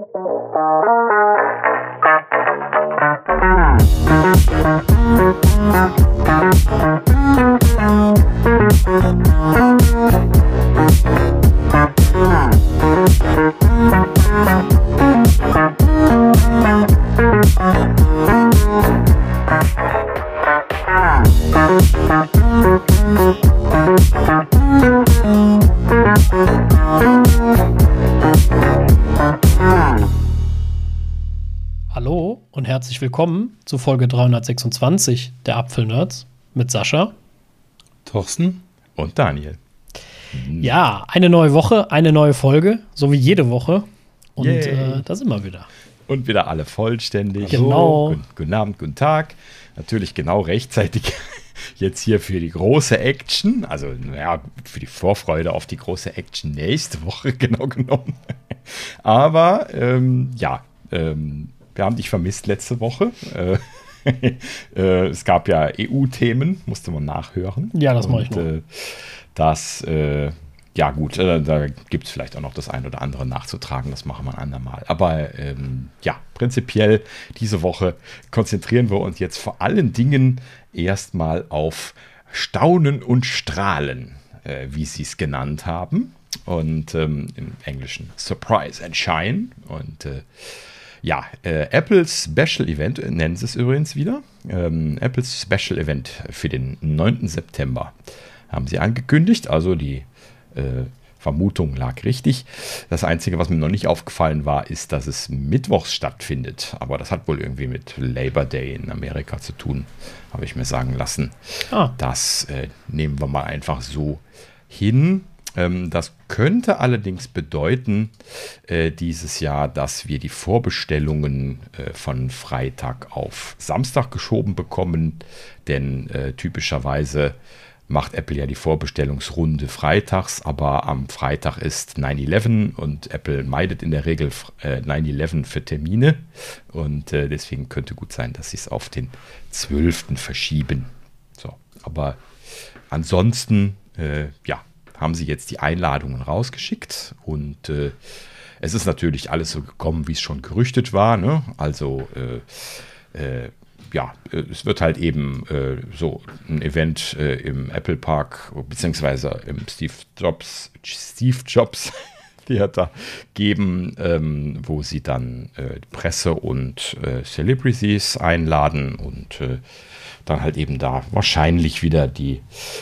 Hallo und herzlich willkommen zu Folge 326 der Apfelnerds mit Sascha, Thorsten und Daniel. Ja, eine neue Woche, eine neue Folge, so wie jede Woche. Und da sind wir wieder. Und wieder alle vollständig. Genau. So, guten Abend, guten Tag. Natürlich genau rechtzeitig jetzt hier für die große Action. Also, naja, für die Vorfreude auf die große Action nächste Woche genau genommen. Aber, wir haben dich vermisst letzte Woche. Es gab ja EU-Themen, musste man nachhören. Ja, das mache ich noch. Da gibt es vielleicht auch noch das ein oder andere nachzutragen, das machen wir ein andermal. Aber prinzipiell diese Woche konzentrieren wir uns jetzt vor allen Dingen erstmal auf Staunen und Strahlen, wie sie es genannt haben. Und im Englischen Surprise and Shine. Und Apples Special Event, nennen sie es übrigens wieder. Apples Special Event für den 9. September haben sie angekündigt. Also die Vermutung lag richtig. Das Einzige, was mir noch nicht aufgefallen war, ist, dass es mittwochs stattfindet. Aber das hat wohl irgendwie mit Labor Day in Amerika zu tun, habe ich mir sagen lassen. Das nehmen wir mal einfach so hin. Das könnte allerdings bedeuten, dieses Jahr, dass wir die Vorbestellungen von Freitag auf Samstag geschoben bekommen. Denn typischerweise macht Apple ja die Vorbestellungsrunde freitags, aber am Freitag ist 9/11 und Apple meidet in der Regel 9/11 für Termine. Und deswegen könnte gut sein, dass sie es auf den 12. verschieben. So, aber ansonsten, haben sie jetzt die Einladungen rausgeschickt und es ist natürlich alles so gekommen, wie es schon gerüchtet war, ne? Also es wird halt eben so ein Event im Apple Park, beziehungsweise im Steve Jobs Theater geben, wo sie dann Presse und Celebrities einladen und dann halt eben da wahrscheinlich wieder die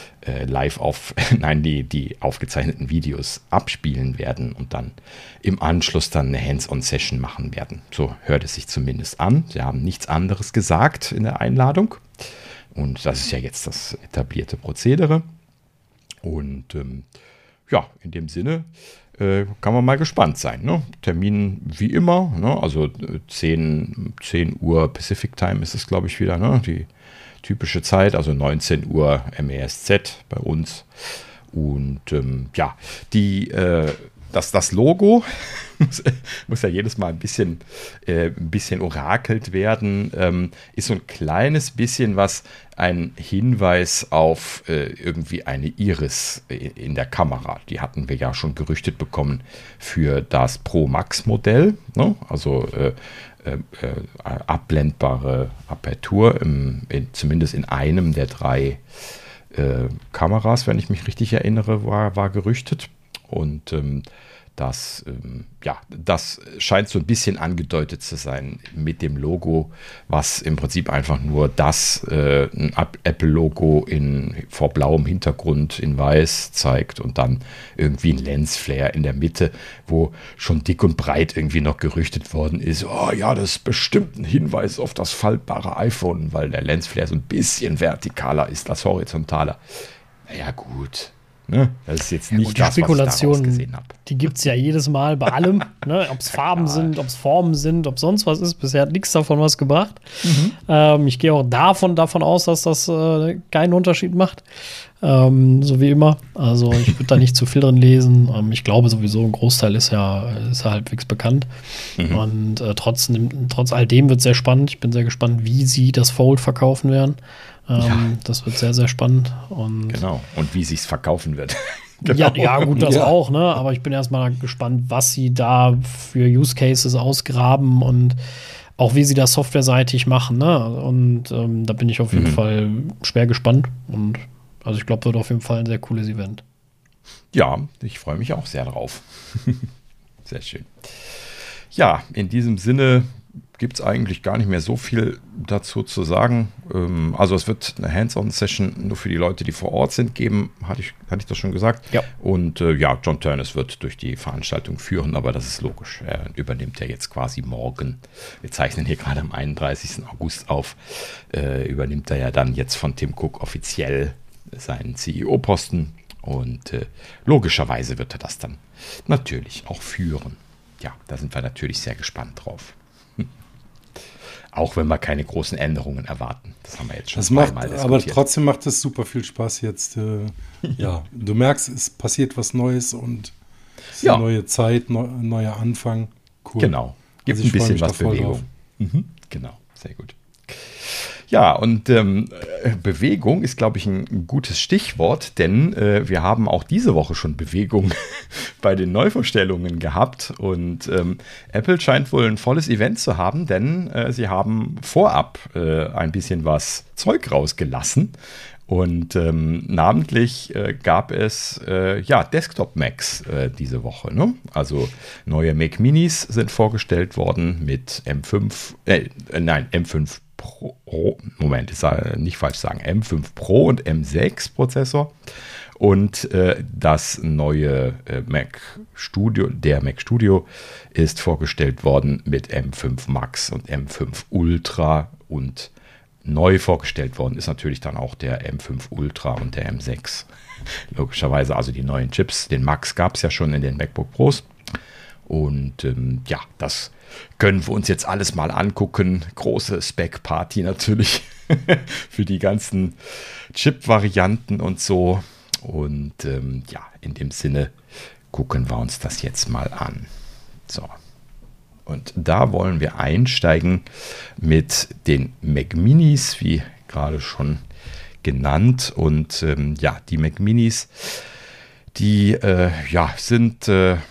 die aufgezeichneten Videos abspielen werden und dann im Anschluss dann eine Hands-on-Session machen werden. So hört es sich zumindest an. Sie haben nichts anderes gesagt in der Einladung. Und das ist ja jetzt das etablierte Prozedere. Und in dem Sinne kann man mal gespannt sein. Ne? Termin wie immer, ne? Also 10 Uhr Pacific Time ist es, glaube ich, wieder, ne? Die typische Zeit, also 19 Uhr MESZ bei uns. Und das Logo muss ja jedes Mal ein bisschen orakelt werden, ist so ein kleines bisschen ein Hinweis auf irgendwie eine Iris in der Kamera. Die hatten wir ja schon gerüchtet bekommen für das Pro Max Modell, ne? Also abblendbare Apertur, zumindest in einem der 3 Kameras, wenn ich mich richtig erinnere, war gerüchtet. Und das scheint so ein bisschen angedeutet zu sein mit dem Logo, was im Prinzip einfach nur ein Apple-Logo vor blauem Hintergrund in weiß zeigt und dann irgendwie ein Lensflare in der Mitte, wo schon dick und breit irgendwie noch gerüchtet worden ist, das ist bestimmt ein Hinweis auf das faltbare iPhone, weil der Lensflare so ein bisschen vertikaler ist als horizontaler. Naja, gut. Ne? Das ist jetzt nicht das, was ich daraus gesehen habe. Die gibt es ja jedes Mal bei allem. Ne? Ob es Farben sind, ob es Formen sind, ob sonst was ist. Bisher hat nichts davon was gebracht. Ich gehe auch davon aus, dass das keinen Unterschied macht. So wie immer. Also ich würde da nicht zu viel drin lesen. Ich glaube sowieso, ein Großteil ist ja halbwegs bekannt. Und trotz all dem wird es sehr spannend. Ich bin sehr gespannt, wie sie das Fold verkaufen werden. Das wird sehr, sehr spannend. Genau. Und wie sich es verkaufen wird. Genau. Ja, gut, das auch, ne? Aber ich bin erstmal gespannt, was sie da für Use Cases ausgraben und auch wie sie das softwareseitig machen, ne? Und da bin ich auf jeden Fall schwer gespannt. Und also ich glaube, wird auf jeden Fall ein sehr cooles Event. Ja, ich freue mich auch sehr drauf. Sehr schön. Ja, in diesem Sinne gibt es eigentlich gar nicht mehr so viel dazu zu sagen. Also es wird eine Hands-on-Session nur für die Leute, die vor Ort sind, geben, hatte ich das schon gesagt. Ja. Und ja, John Turnus wird durch die Veranstaltung führen, aber das ist logisch. Er übernimmt ja jetzt quasi morgen. Wir zeichnen hier gerade am 31. August auf. Übernimmt er ja dann jetzt von Tim Cook offiziell seinen CEO-Posten. Und logischerweise wird er das dann natürlich auch führen. Ja, da sind wir natürlich sehr gespannt drauf. Auch wenn wir keine großen Änderungen erwarten. Das haben wir jetzt schon zweimal diskutiert. Aber trotzdem macht es super viel Spaß jetzt. Ja, du merkst, es passiert was Neues und es ist eine neue Zeit, neuer Anfang. Cool. Genau, gibt ein bisschen was Bewegung. Genau, sehr gut. Ja, und Bewegung ist, glaube ich, ein gutes Stichwort, denn wir haben auch diese Woche schon Bewegung bei den Neuvorstellungen gehabt und Apple scheint wohl ein volles Event zu haben, denn sie haben vorab ein bisschen was Zeug rausgelassen und namentlich gab es Desktop-Macs diese Woche. Ne? Also neue Mac Minis sind vorgestellt worden mit M5 Pro, Moment, ich sage nicht falsch sagen, M5 Pro und M6 Prozessor und das neue Mac Studio ist vorgestellt worden mit M5 Max und M5 Ultra und neu vorgestellt worden ist natürlich dann auch der M5 Ultra und der M6. Logischerweise also die neuen Chips, den Max gab es ja schon in den MacBook Pros und das können wir uns jetzt alles mal angucken. Große Spec-Party natürlich für die ganzen Chip-Varianten und so. Und in dem Sinne gucken wir uns das jetzt mal an. So. Und da wollen wir einsteigen mit den Mac Minis, wie gerade schon genannt. Und die Mac Minis, die sind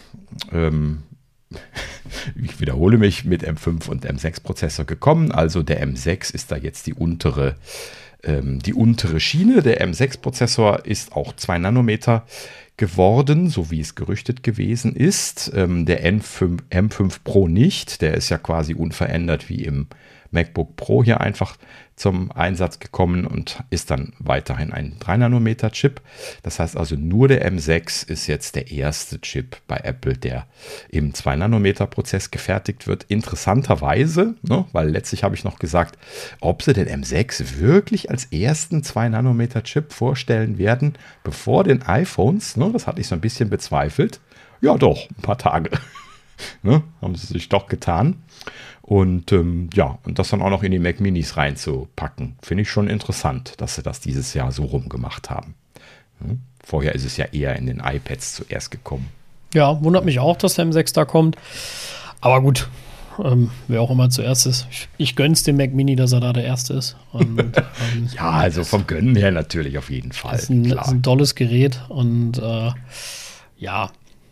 ich wiederhole mich, mit M5 und M6 Prozessor gekommen. Also der M6 ist da jetzt die untere Schiene. Der M6 Prozessor ist auch 2 Nanometer geworden, so wie es gerüchtet gewesen ist. Der M5 Pro nicht. Der ist ja quasi unverändert wie im MacBook Pro hier einfach zum Einsatz gekommen und ist dann weiterhin ein 3-Nanometer-Chip. Das heißt also, nur der M6 ist jetzt der erste Chip bei Apple, der im 2-Nanometer-Prozess gefertigt wird. Interessanterweise, ne, weil letztlich habe ich noch gesagt, ob sie den M6 wirklich als ersten 2-Nanometer-Chip vorstellen werden, bevor den iPhones. Ne, das hatte ich so ein bisschen bezweifelt. Ja doch, ein paar Tage. Ne, haben sie sich doch getan. Und und das dann auch noch in die Mac Minis reinzupacken, finde ich schon interessant, dass sie das dieses Jahr so rumgemacht haben. Vorher ist es ja eher in den iPads zuerst gekommen. Ja, wundert mich auch, dass der M6 da kommt. Aber gut, wer auch immer zuerst ist. Ich gönn's dem Mac Mini, dass er da der Erste ist. Und, ja, also vom Gönnen her natürlich auf jeden Fall. Das ist ein tolles Gerät und Ja.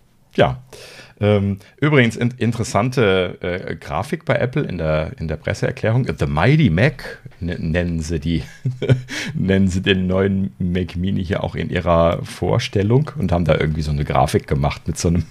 Übrigens interessante Grafik bei Apple in der Presseerklärung. The Mighty Mac nennen sie den neuen Mac Mini hier auch in ihrer Vorstellung und haben da irgendwie so eine Grafik gemacht mit so einem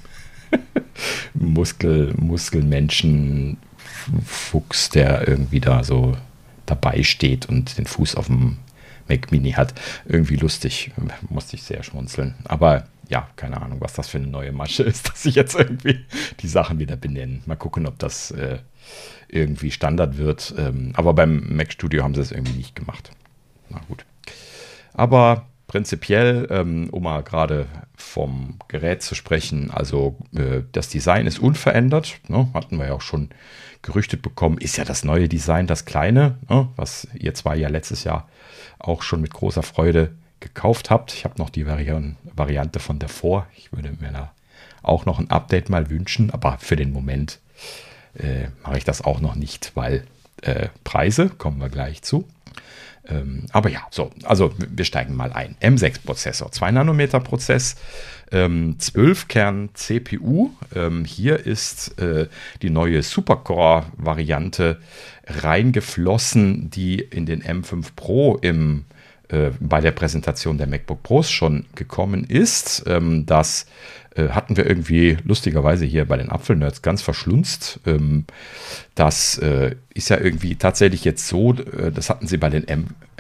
Muskelmenschen-Fuchs, der irgendwie da so dabei steht und den Fuß auf dem Mac Mini hat. Irgendwie lustig, musste ich sehr schmunzeln. Aber ja, keine Ahnung, was das für eine neue Masche ist, dass sie jetzt irgendwie die Sachen wieder benennen. Mal gucken, ob das irgendwie Standard wird. Aber beim Mac Studio haben sie es irgendwie nicht gemacht. Na gut. Aber prinzipiell, um mal gerade vom Gerät zu sprechen, also das Design ist unverändert. Ne? Hatten wir ja auch schon gerüchtet bekommen. Ist ja das neue Design, das kleine, ne? Was ihr zwei ja letztes Jahr auch schon mit großer Freude gekauft habt. Ich habe noch die Variante von davor. Ich würde mir da auch noch ein Update mal wünschen, aber für den Moment mache ich das auch noch nicht, weil Preise, kommen wir gleich zu. Aber ja, so, also wir steigen mal ein. M6-Prozessor, 2-Nanometer-Prozess, 12-Kern-CPU. Hier ist die neue Supercore-Variante reingeflossen, die in den M5 Pro bei der Präsentation der MacBook Pros schon gekommen ist. Das hatten wir irgendwie lustigerweise hier bei den Apfelnerds ganz verschlunzt. Das ist ja irgendwie tatsächlich jetzt so, das hatten sie bei den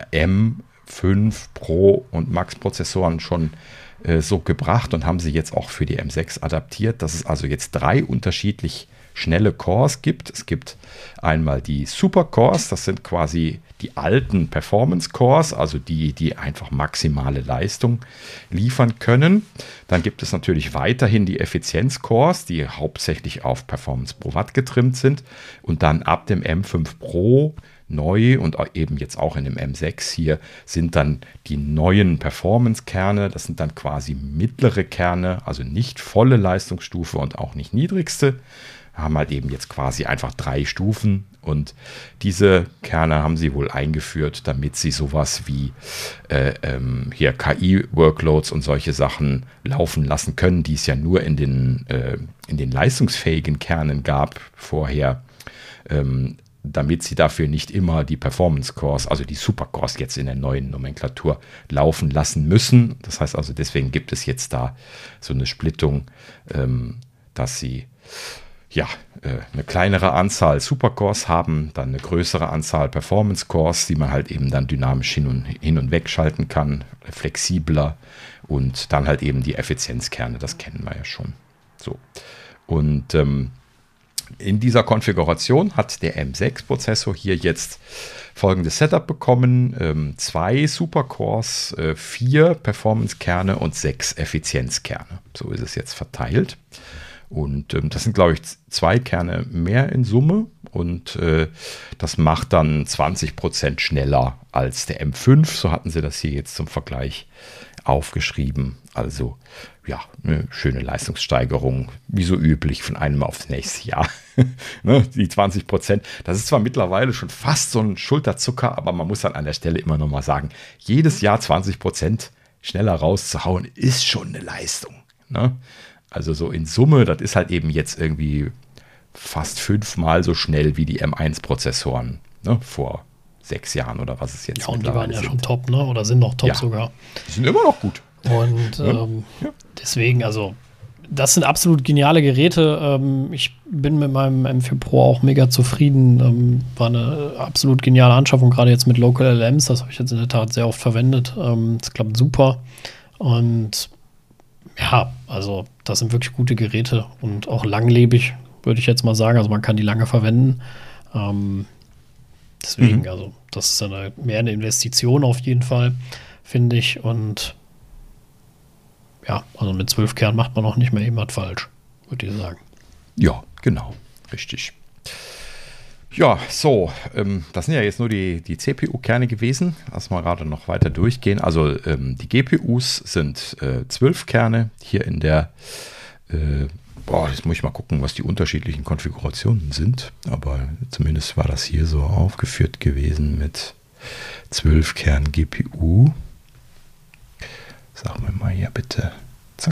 M5 Pro und Max Prozessoren schon so gebracht und haben sie jetzt auch für die M6 adaptiert, dass es also jetzt 3 unterschiedlich schnelle Cores gibt. Es gibt einmal die Super Cores, das sind quasi die alten Performance Cores, also die einfach maximale Leistung liefern können. Dann gibt es natürlich weiterhin die Effizienz Cores, die hauptsächlich auf Performance pro Watt getrimmt sind. Und dann ab dem M5 Pro neu und eben jetzt auch in dem M6 hier sind dann die neuen Performance-Kerne. Das sind dann quasi mittlere Kerne, also nicht volle Leistungsstufe und auch nicht niedrigste. Haben halt eben jetzt quasi einfach 3 Stufen und diese Kerne haben sie wohl eingeführt, damit sie sowas wie hier KI-Workloads und solche Sachen laufen lassen können, die es ja nur in den leistungsfähigen Kernen gab vorher, damit sie dafür nicht immer die Performance-Cores, also die Super-Cores jetzt in der neuen Nomenklatur laufen lassen müssen. Das heißt also, deswegen gibt es jetzt da so eine Splittung, dass sie eine kleinere Anzahl Supercores haben, dann eine größere Anzahl Performance Cores, die man halt eben dann dynamisch hin und weg schalten kann, flexibler und dann halt eben die Effizienzkerne, das kennen wir ja schon. So. Und in dieser Konfiguration hat der M6-Prozessor hier jetzt folgendes Setup bekommen: 2 Supercores, 4 Performance-Kerne und 6 Effizienzkerne. So ist es jetzt verteilt. Und das sind, glaube ich, 2 Kerne mehr in Summe und das macht dann 20% schneller als der M5. So hatten sie das hier jetzt zum Vergleich aufgeschrieben. Also ja, eine schöne Leistungssteigerung, wie so üblich, von einem aufs nächste Jahr. Ne, die 20%, das ist zwar mittlerweile schon fast so ein Schulterzucker, aber man muss dann an der Stelle immer noch mal sagen, jedes Jahr 20% schneller rauszuhauen, ist schon eine Leistung. Ne? Also so in Summe, das ist halt eben jetzt irgendwie fast 5-mal so schnell wie die M1-Prozessoren, ne, vor 6 Jahren oder was es jetzt und die waren ja schon top, ne? Oder sind noch top sogar. Die sind immer noch gut. Und deswegen, also das sind absolut geniale Geräte. Ich bin mit meinem M4 Pro auch mega zufrieden. War eine absolut geniale Anschaffung, gerade jetzt mit Local LMs. Das habe ich jetzt in der Tat sehr oft verwendet. Das klappt super. Und ja, also das sind wirklich gute Geräte und auch langlebig, würde ich jetzt mal sagen. Also man kann die lange verwenden. Deswegen, also das ist mehr eine Investition auf jeden Fall, finde ich. Und ja, also mit 12 Kernen macht man auch nicht mehr jemand falsch, würde ich sagen. Ja, genau, richtig. Ja, so, das sind ja jetzt nur die CPU-Kerne gewesen. Lass mal gerade noch weiter durchgehen. Also die GPUs sind 12 Kerne hier in der, jetzt muss ich mal gucken, was die unterschiedlichen Konfigurationen sind. Aber zumindest war das hier so aufgeführt gewesen mit 12 Kern GPU. Sag mir mal hier bitte, zack.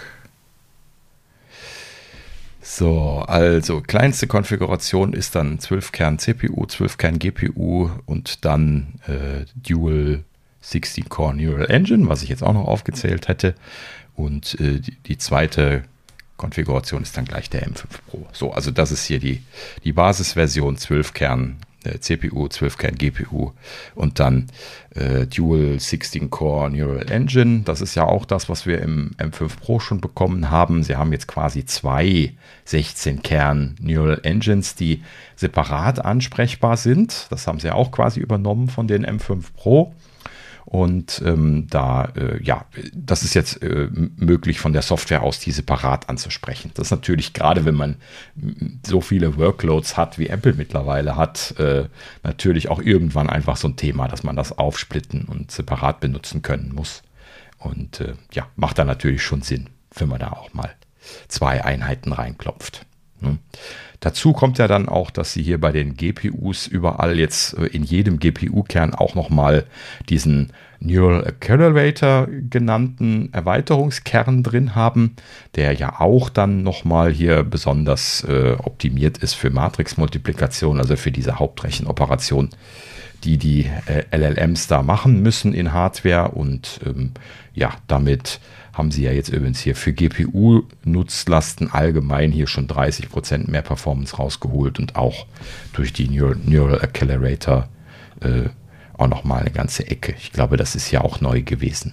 So, also kleinste Konfiguration ist dann 12 Kern CPU, 12 Kern GPU und dann Dual 16-Core Neural Engine, was ich jetzt auch noch aufgezählt hätte. Und die zweite Konfiguration ist dann gleich der M5 Pro. So, also das ist hier die Basisversion, 12 Kern CPU, 12 Kern GPU und dann Dual 16-Core Neural Engine. Das ist ja auch das, was wir im M5 Pro schon bekommen haben. Sie haben jetzt quasi 2 16-Kern Neural Engines, die separat ansprechbar sind. Das haben sie auch quasi übernommen von den M5 Pro. Und das ist jetzt möglich von der Software aus, die separat anzusprechen. Das ist natürlich, gerade wenn man so viele Workloads hat, wie Apple mittlerweile hat, natürlich auch irgendwann einfach so ein Thema, dass man das aufsplitten und separat benutzen können muss. Und macht da natürlich schon Sinn, wenn man da auch mal 2 Einheiten reinklopft. Ne? Dazu kommt ja dann auch, dass sie hier bei den GPUs überall jetzt in jedem GPU-Kern auch nochmal diesen Neural Accelerator genannten Erweiterungskern drin haben, der ja auch dann nochmal hier besonders optimiert ist für Matrixmultiplikation, also für diese Hauptrechenoperation, die LLMs da machen müssen in Hardware. Und ja, damit haben sie ja jetzt übrigens hier für GPU-Nutzlasten allgemein hier schon 30% mehr Performance rausgeholt und auch durch die Neural Accelerator auch nochmal eine ganze Ecke. Ich glaube, das ist ja auch neu gewesen.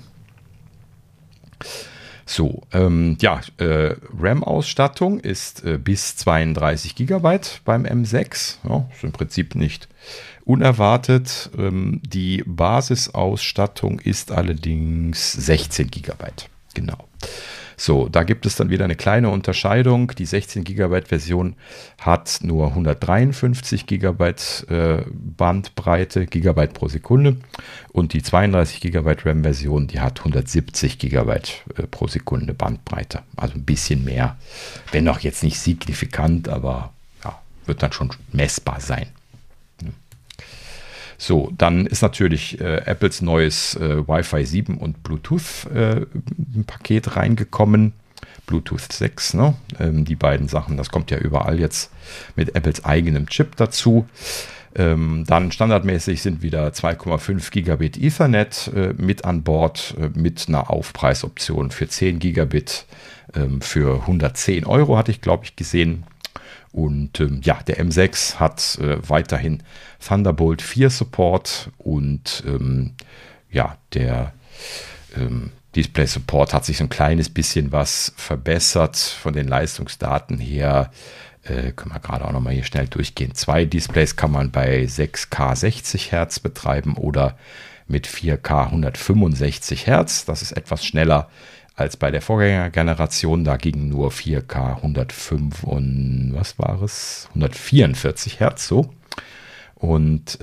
So, RAM-Ausstattung ist bis 32 GB beim M6. Ja, ist im Prinzip nicht unerwartet. Die Basisausstattung ist allerdings 16 GB. Genau. So, da gibt es dann wieder eine kleine Unterscheidung. Die 16 GB Version hat nur 153 GB Bandbreite, Gigabyte pro Sekunde. Und die 32 GB RAM Version, die hat 170 GB pro Sekunde Bandbreite. Also ein bisschen mehr. Wenn auch jetzt nicht signifikant, aber ja, wird dann schon messbar sein. So, dann ist natürlich Apples neues Wi-Fi 7 und Bluetooth-Paket reingekommen. Bluetooth 6, ne? Die beiden Sachen, das kommt ja überall jetzt mit Apples eigenem Chip dazu. Dann standardmäßig sind wieder 2,5 Gigabit Ethernet mit an Bord, mit einer Aufpreisoption für 10 Gigabit für 110 Euro, hatte ich, glaube ich, gesehen. Und ja, der M6 hat weiterhin Thunderbolt 4 Support und ja, der Display Support hat sich so ein kleines bisschen was verbessert von den Leistungsdaten her. Können wir gerade auch nochmal hier schnell durchgehen. 2 Displays kann man bei 6K 60 Hertz betreiben oder mit 4K 165 Hertz. Das ist etwas schneller als bei der Vorgängergeneration. Da ging nur 4K 144 Hertz so. Und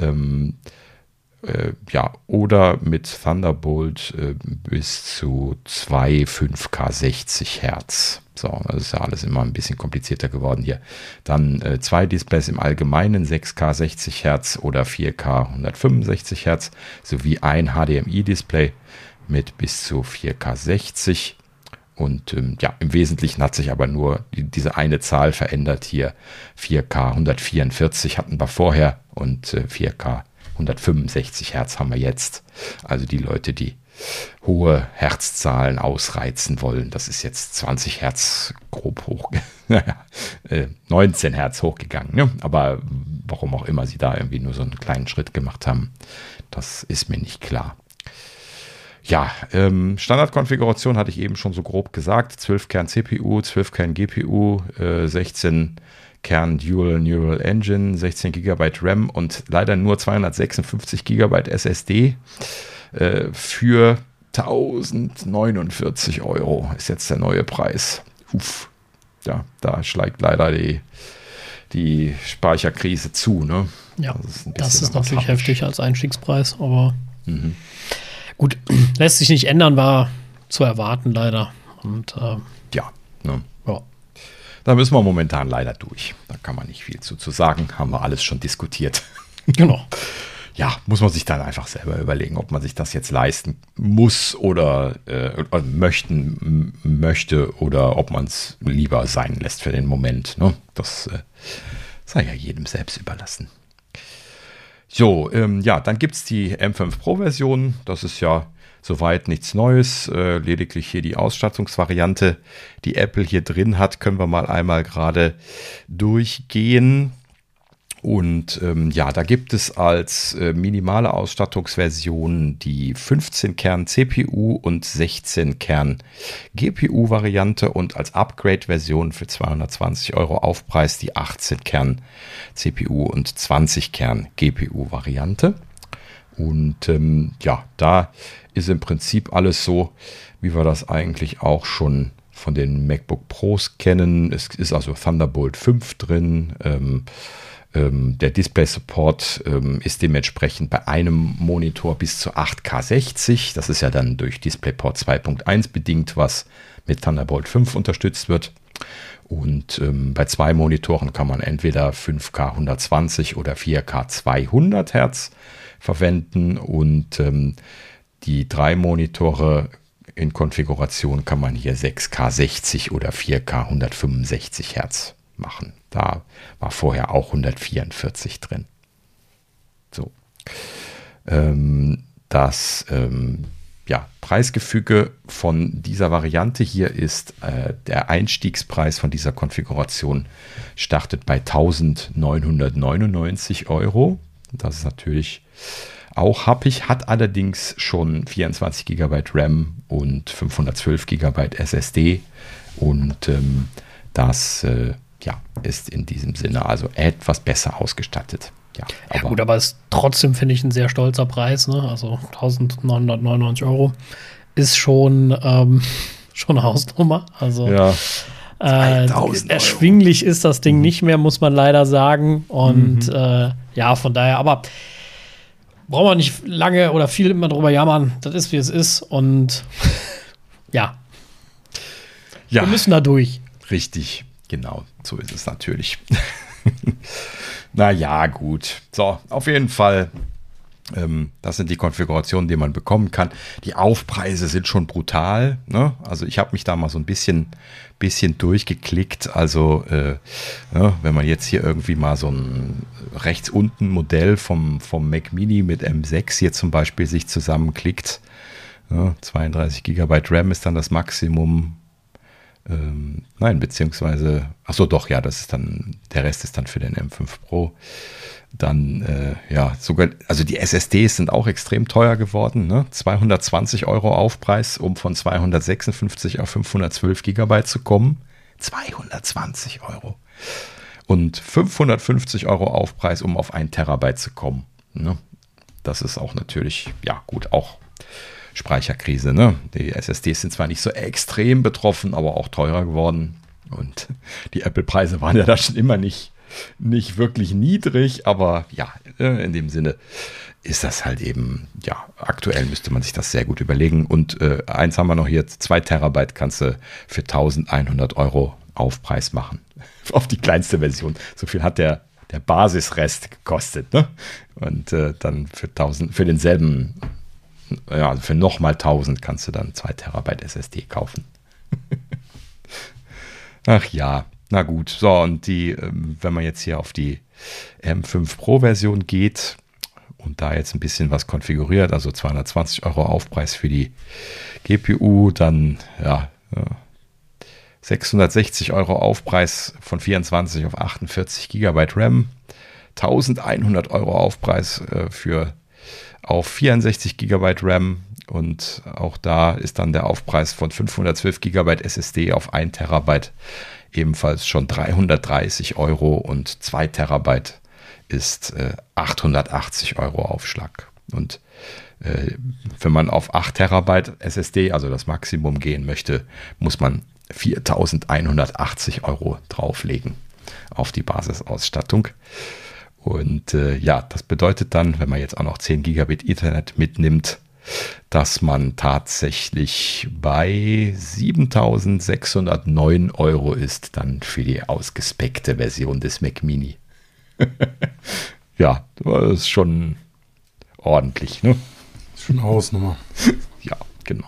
ja, oder mit Thunderbolt bis zu 2 5K 60 Hertz. So, das ist ja alles immer ein bisschen komplizierter geworden hier. Dann 2 Displays im Allgemeinen, 6K 60 Hertz oder 4K 165 Hertz, sowie ein HDMI-Display mit bis zu 4K 60. Und ja, im Wesentlichen hat sich aber nur diese eine Zahl verändert hier. 4K 144 hatten wir vorher und 4K 165 Hertz haben wir jetzt. Also die Leute, die hohe Hertzzahlen ausreizen wollen, das ist jetzt 20 Hertz grob hoch, 19 Hertz hochgegangen. Ne? Aber warum auch immer sie da irgendwie nur so einen kleinen Schritt gemacht haben, das ist mir nicht klar. Ja, Standardkonfiguration hatte ich eben schon so grob gesagt. 12 Kern CPU, 12 Kern GPU, 16 Kern Dual Neural Engine, 16 GB RAM und leider nur 256 GB SSD für 1049 Euro ist jetzt der neue Preis. Uff, ja, da schlägt leider die Speicherkrise zu. Ne? Ja, das ist natürlich heftig als Einstiegspreis, aber gut, lässt sich nicht ändern, war zu erwarten leider. Und ja, ne? Ja. Da müssen wir momentan leider durch. Da kann man nicht viel zu sagen. Haben wir alles schon diskutiert. Genau. Ja, muss man sich dann einfach selber überlegen, ob man sich das jetzt leisten muss oder möchte oder ob man es lieber sein lässt für den Moment. Ne? Das sei ja jedem selbst überlassen. So, ja, dann gibt es die M5 Pro-Version. Das ist ja soweit nichts Neues, lediglich hier die Ausstattungsvariante, die Apple hier drin hat, können wir mal einmal gerade durchgehen. Und ja, da gibt es als minimale Ausstattungsversion die 15 Kern CPU und 16 Kern GPU Variante und als Upgrade-Version für 220 Euro Aufpreis die 18 Kern CPU und 20 Kern GPU Variante. Und ja, da ist im Prinzip alles so, wie wir das eigentlich auch schon von den MacBook Pros kennen. Es ist also Thunderbolt 5 drin. Der Display-Support ist dementsprechend bei einem Monitor bis zu 8K 60. Das ist ja dann durch DisplayPort 2.1 bedingt, was mit Thunderbolt 5 unterstützt wird. Und bei 2 Monitoren kann man entweder 5K 120 oder 4K 200 Hertz verwenden. Und die 3 Monitore in Konfiguration kann man hier 6K 60 oder 4K 165 Hertz machen. Da war vorher auch 144 drin. So. Das Preisgefüge von dieser Variante hier ist, der Einstiegspreis von dieser Konfiguration startet bei 1.999 €. Das ist natürlich auch happig, hat allerdings schon 24 GB RAM und 512 GB SSD und das ist in diesem Sinne also etwas besser ausgestattet. Ja, aber ist trotzdem, finde ich, ein sehr stolzer Preis. Ne? Also 1.999 € ist schon eine Hausnummer. Also erschwinglich ist das Ding nicht mehr, muss man leider sagen. Und von daher, aber brauchen wir nicht lange oder viel immer drüber jammern. Das ist, wie es ist. Und wir müssen da durch. Richtig, genau. So ist es natürlich. Naja, gut. So, auf jeden Fall, das sind die Konfigurationen, die man bekommen kann. Die Aufpreise sind schon brutal. Ne? Also ich habe mich da mal so ein bisschen durchgeklickt. Also wenn man jetzt hier irgendwie mal so ein rechts unten Modell vom Mac Mini mit M6 hier zum Beispiel sich zusammenklickt. 32 GB RAM ist dann das Maximum. Beziehungsweise, das ist dann, der Rest ist dann für den M5 Pro. Dann, sogar, also die SSDs sind auch extrem teuer geworden, ne? 220 € Aufpreis, um von 256 auf 512 GB zu kommen. 220 €. Und 550 € Aufpreis, um auf 1 Terabyte zu kommen. Ne? Das ist auch natürlich, auch Speicherkrise, ne? Die SSDs sind zwar nicht so extrem betroffen, aber auch teurer geworden. Und die Apple-Preise waren ja da schon immer nicht wirklich niedrig, aber in dem Sinne ist das halt eben, aktuell müsste man sich das sehr gut überlegen. Und eins haben wir noch hier, 2 Terabyte kannst du für 1.100 € Aufpreis machen. Auf die kleinste Version. So viel hat der Basisrest gekostet, ne? Und dann für denselben für nochmal 1.000 kannst du dann 2 Terabyte SSD kaufen. Ach ja, na gut. So, und wenn man jetzt hier auf die M5 Pro Version geht und da jetzt ein bisschen was konfiguriert, also 220 € Aufpreis für die GPU, dann 660 € Aufpreis von 24 auf 48 GB RAM, 1.100 € Aufpreis auf 64 GB RAM und auch da ist dann der Aufpreis von 512 GB SSD auf 1 Terabyte ebenfalls schon 330 € und 2 Terabyte ist 880 € Aufschlag. Und wenn man auf 8 Terabyte SSD, also das Maximum gehen möchte, muss man 4.180 € drauflegen auf die Basisausstattung. Und das bedeutet dann, wenn man jetzt auch noch 10 Gigabit Ethernet mitnimmt, dass man tatsächlich bei 7.609 € ist dann für die ausgespeckte Version des Mac Mini. Das ist schon ordentlich, ne? Das ist schon eine Hausnummer. Ja, genau.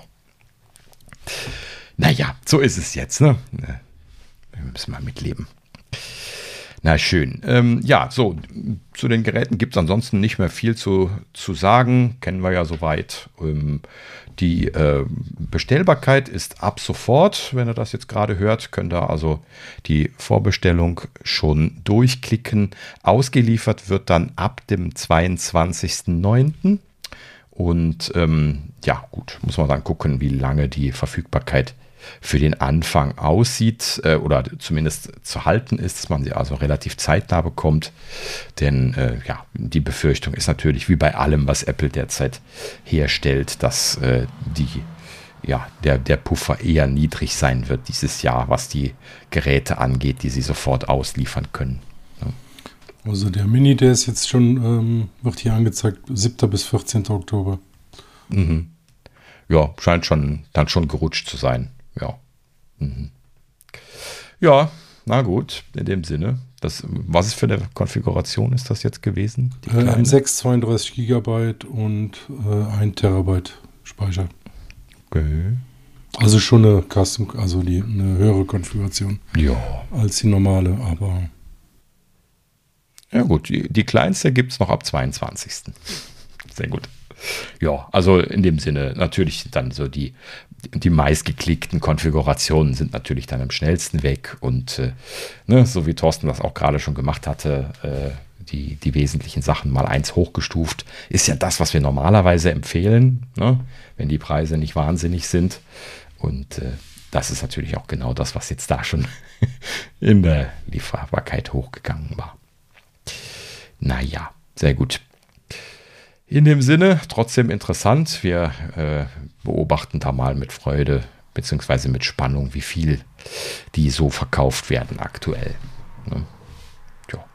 Naja, so ist es jetzt, ne? Wir müssen mal mitleben. Na schön. Zu den Geräten gibt es ansonsten nicht mehr viel zu sagen. Kennen wir ja soweit. Die Bestellbarkeit ist ab sofort, wenn ihr das jetzt gerade hört, könnt ihr also die Vorbestellung schon durchklicken. Ausgeliefert wird dann ab dem 22.09. Und muss man dann gucken, wie lange die Verfügbarkeit für den Anfang aussieht oder zumindest zu halten ist, dass man sie also relativ zeitnah bekommt. Denn die Befürchtung ist natürlich wie bei allem, was Apple derzeit herstellt, dass die ja, der Puffer eher niedrig sein wird dieses Jahr, was die Geräte angeht, die sie sofort ausliefern können. Ja. Also der Mini, der ist jetzt schon, wird hier angezeigt, 7. bis 14. Oktober. Mhm. Ja, scheint dann schon gerutscht zu sein. Ja. Mhm. Ja, na gut, in dem Sinne. Was ist für eine Konfiguration ist das jetzt gewesen? M6 32 GB und 1 Terabyte Speicher. Okay. Also schon eine Custom, also eine höhere Konfiguration als die normale, aber. Ja gut, die kleinste gibt es noch ab 22. Sehr gut. Ja, also in dem Sinne natürlich dann so die meistgeklickten Konfigurationen sind natürlich dann am schnellsten weg und so wie Thorsten das auch gerade schon gemacht hatte, die wesentlichen Sachen mal 1 hochgestuft, ist ja das, was wir normalerweise empfehlen, ne? Wenn die Preise nicht wahnsinnig sind. Und das ist natürlich auch genau das, was jetzt da schon in der Lieferbarkeit hochgegangen war. Naja, sehr gut. In dem Sinne, trotzdem interessant. Wir beobachten da mal mit Freude bzw. mit Spannung, wie viel die so verkauft werden aktuell. Ne? Ja.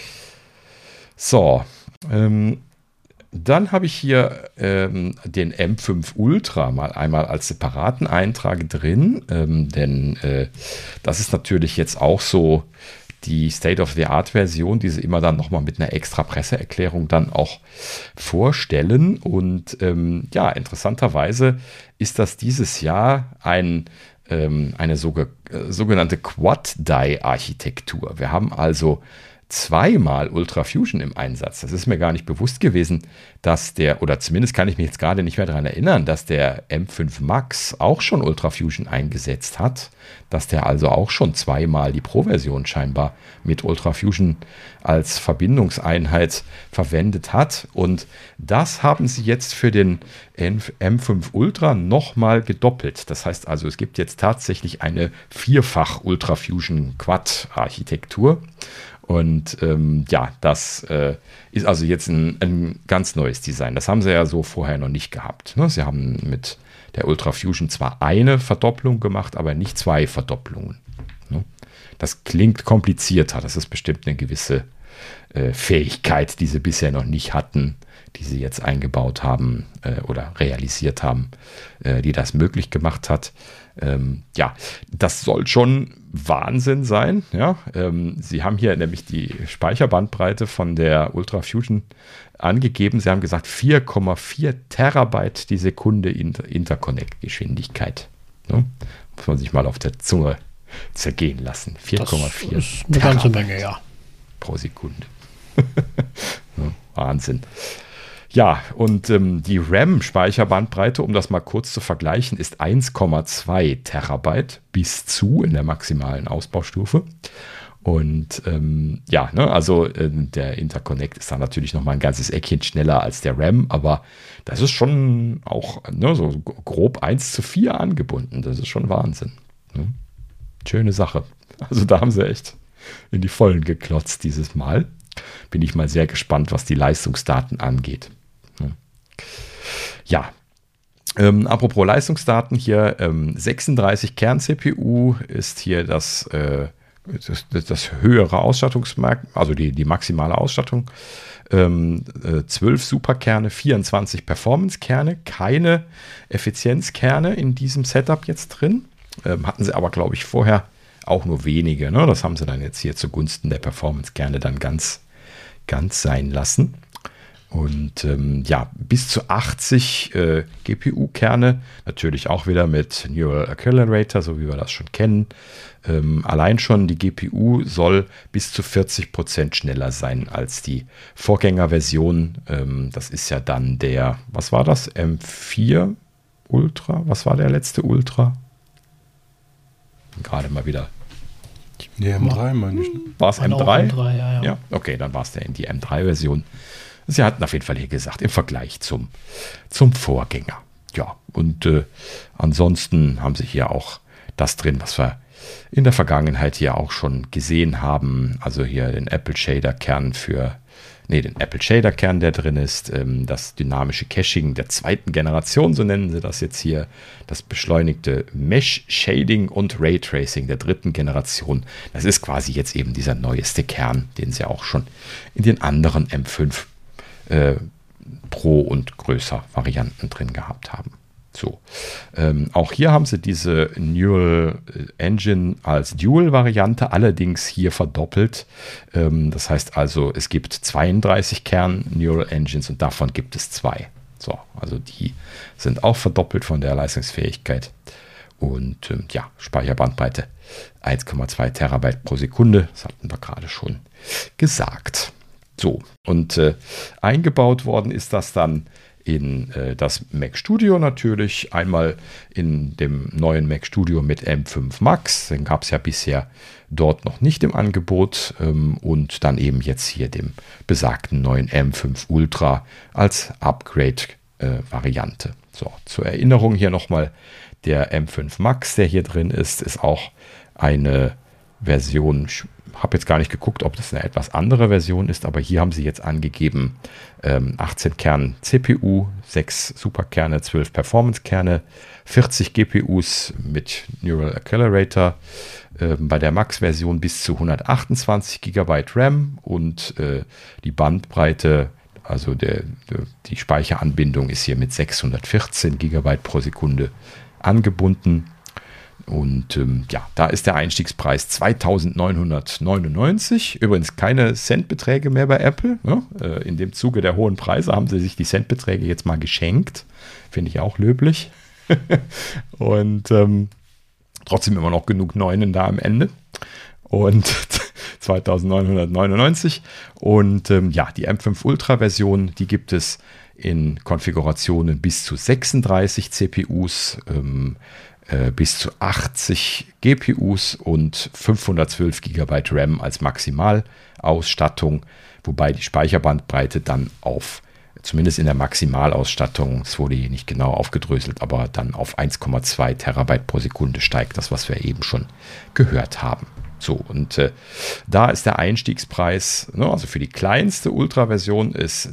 So, dann habe ich hier den M5 Ultra mal einmal als separaten Eintrag drin, denn das ist natürlich jetzt auch so die State-of-the-Art-Version, die sie immer dann nochmal mit einer extra Presseerklärung dann auch vorstellen. Und interessanterweise ist das dieses Jahr eine sogenannte Quad-Die-Architektur. Wir haben also zweimal Ultra Fusion im Einsatz. Das ist mir gar nicht bewusst gewesen, dass oder zumindest kann ich mich jetzt gerade nicht mehr daran erinnern, dass der M5 Max auch schon Ultra Fusion eingesetzt hat, dass der also auch schon zweimal die Pro-Version scheinbar mit Ultra Fusion als Verbindungseinheit verwendet hat. Und das haben sie jetzt für den M5 Ultra nochmal gedoppelt. Das heißt also, es gibt jetzt tatsächlich eine vierfach Ultra Fusion Quad-Architektur. Und das ist also jetzt ein ganz neues Design. Das haben sie ja so vorher noch nicht gehabt. Ne? Sie haben mit der Ultra Fusion zwar eine Verdopplung gemacht, aber nicht 2 Verdopplungen. Ne? Das klingt komplizierter. Das ist bestimmt eine gewisse Fähigkeit, die sie bisher noch nicht hatten, die sie jetzt eingebaut haben oder realisiert haben, die das möglich gemacht hat. Das soll schon Wahnsinn sein. Ja? Sie haben hier nämlich die Speicherbandbreite von der Ultra Fusion angegeben. Sie haben gesagt 4,4 Terabyte die Sekunde Interconnect-Geschwindigkeit. Ne? Muss man sich mal auf der Zunge zergehen lassen. 4,4 Das ist eine ganze Menge, ja. Pro Sekunde. Wahnsinn. Ja, und die RAM-Speicherbandbreite, um das mal kurz zu vergleichen, ist 1,2 Terabyte bis zu in der maximalen Ausbaustufe. Und der Interconnect ist dann natürlich noch mal ein ganzes Eckchen schneller als der RAM, aber das ist schon auch so grob 1:4 angebunden. Das ist schon Wahnsinn. Ne? Schöne Sache. Also da haben sie echt in die Vollen geklotzt dieses Mal. Bin ich mal sehr gespannt, was die Leistungsdaten angeht. Ja, apropos Leistungsdaten hier, 36 Kern-CPU ist hier das höhere Ausstattungsmerkmal, also die maximale Ausstattung. 12 Superkerne, 24 Performance-Kerne, keine Effizienzkerne in diesem Setup jetzt drin. Hatten sie aber, glaube ich, vorher auch nur wenige. Ne? Das haben sie dann jetzt hier zugunsten der Performance-Kerne dann ganz sein lassen. Und bis zu 80 GPU-Kerne, natürlich auch wieder mit Neural Accelerator, so wie wir das schon kennen. Allein schon die GPU soll bis zu 40% schneller sein als die Vorgängerversion. Das ist ja dann der, was war das? M4 Ultra? Was war der letzte Ultra? Gerade mal wieder. Der M3 meine ich. Ne? War es M3? M3 ja. Ja, okay, dann war es die M3-Version. Sie hatten auf jeden Fall hier gesagt, im Vergleich zum Vorgänger. Ja, und ansonsten haben sie hier auch das drin, was wir in der Vergangenheit hier auch schon gesehen haben. Also hier den Apple Shader Kern den Apple Shader Kern, der drin ist, das dynamische Caching der 2. Generation, so nennen sie das jetzt hier, das beschleunigte Mesh Shading und Raytracing der 3. Generation. Das ist quasi jetzt eben dieser neueste Kern, den sie auch schon in den anderen M5 Pro und größer Varianten drin gehabt haben. So, auch hier haben sie diese Neural Engine als Dual-Variante, allerdings hier verdoppelt. Das heißt also, es gibt 32 Kern Neural Engines und davon gibt es 2. So, also die sind auch verdoppelt von der Leistungsfähigkeit. Und Speicherbandbreite 1,2 Terabyte pro Sekunde, das hatten wir gerade schon gesagt. So, und eingebaut worden ist das dann in das Mac Studio natürlich, einmal in dem neuen Mac Studio mit M5 Max, den gab es ja bisher dort noch nicht im Angebot, und dann eben jetzt hier dem besagten neuen M5 Ultra als Upgrade-Variante. So, zur Erinnerung hier nochmal, der M5 Max, der hier drin ist auch eine Version, ich habe jetzt gar nicht geguckt, ob das eine etwas andere Version ist, aber hier haben sie jetzt angegeben 18 Kern CPU, 6 Superkerne, 12 Performance-Kerne, 40 GPUs mit Neural Accelerator, bei der Max-Version bis zu 128 GB RAM und die Bandbreite, also die Speicheranbindung ist hier mit 614 GB pro Sekunde angebunden. Und da ist der Einstiegspreis 2.999. Übrigens keine Centbeträge mehr bei Apple. Ne? In dem Zuge der hohen Preise haben sie sich die Centbeträge jetzt mal geschenkt. Finde ich auch löblich. Und trotzdem immer noch genug Neunen da am Ende. Und 2.999. Und die M5 Ultra Version, die gibt es in Konfigurationen bis zu 36 CPUs, bis zu 80 GPUs und 512 GB RAM als Maximalausstattung, wobei die Speicherbandbreite dann zumindest in der Maximalausstattung, es wurde hier nicht genau aufgedröselt, aber dann auf 1,2 Terabyte pro Sekunde steigt, das, was wir eben schon gehört haben. So, und da ist der Einstiegspreis, also für die kleinste Ultra-Version ist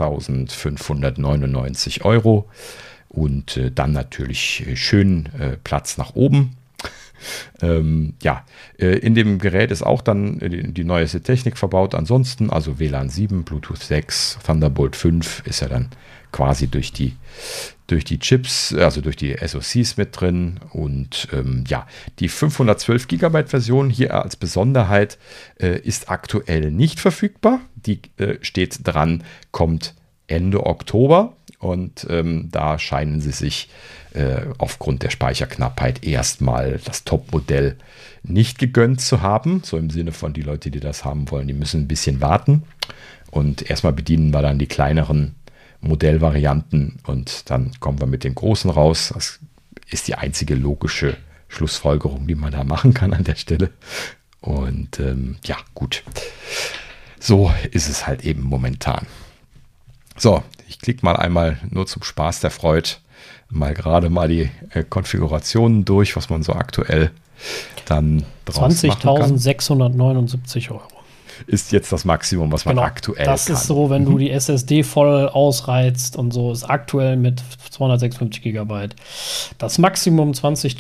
6.599 €. Und dann natürlich schön Platz nach oben. In dem Gerät ist auch dann die neueste Technik verbaut. Ansonsten, also WLAN 7, Bluetooth 6, Thunderbolt 5 ist ja dann quasi durch die Chips, also durch die SoCs mit drin. Und die 512 GB Version hier als Besonderheit ist aktuell nicht verfügbar. Die steht dran, kommt Ende Oktober. Und da scheinen sie sich aufgrund der Speicherknappheit erstmal das Top-Modell nicht gegönnt zu haben. So im Sinne von, die Leute, die das haben wollen, die müssen ein bisschen warten. Und erstmal bedienen wir dann die kleineren Modellvarianten und dann kommen wir mit den großen raus. Das ist die einzige logische Schlussfolgerung, die man da machen kann an der Stelle. Und gut. So ist es halt eben momentan. So, ich klicke mal einmal nur zum Spaß der Freude mal die Konfigurationen durch, was man so aktuell dann draus machen kann. 20.679 € ist jetzt das Maximum, was man aktuell das kann. Das ist so, wenn du die SSD voll ausreizt und so, ist aktuell mit 256 GB. Das Maximum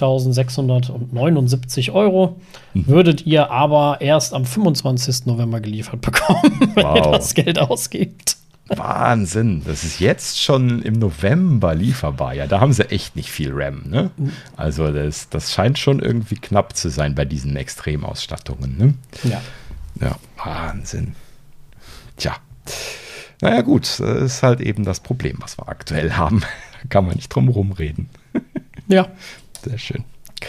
20.679 €. Würdet ihr aber erst am 25. November geliefert bekommen, wenn ihr das Geld ausgebt. Wahnsinn, das ist jetzt schon im November lieferbar. Ja, da haben sie echt nicht viel RAM, ne? Also das scheint schon irgendwie knapp zu sein bei diesen Extremausstattungen, ne? Ja, Wahnsinn. Tja, naja gut, das ist halt eben das Problem, was wir aktuell haben. Da kann man nicht drum rumreden. Ja. Sehr schön.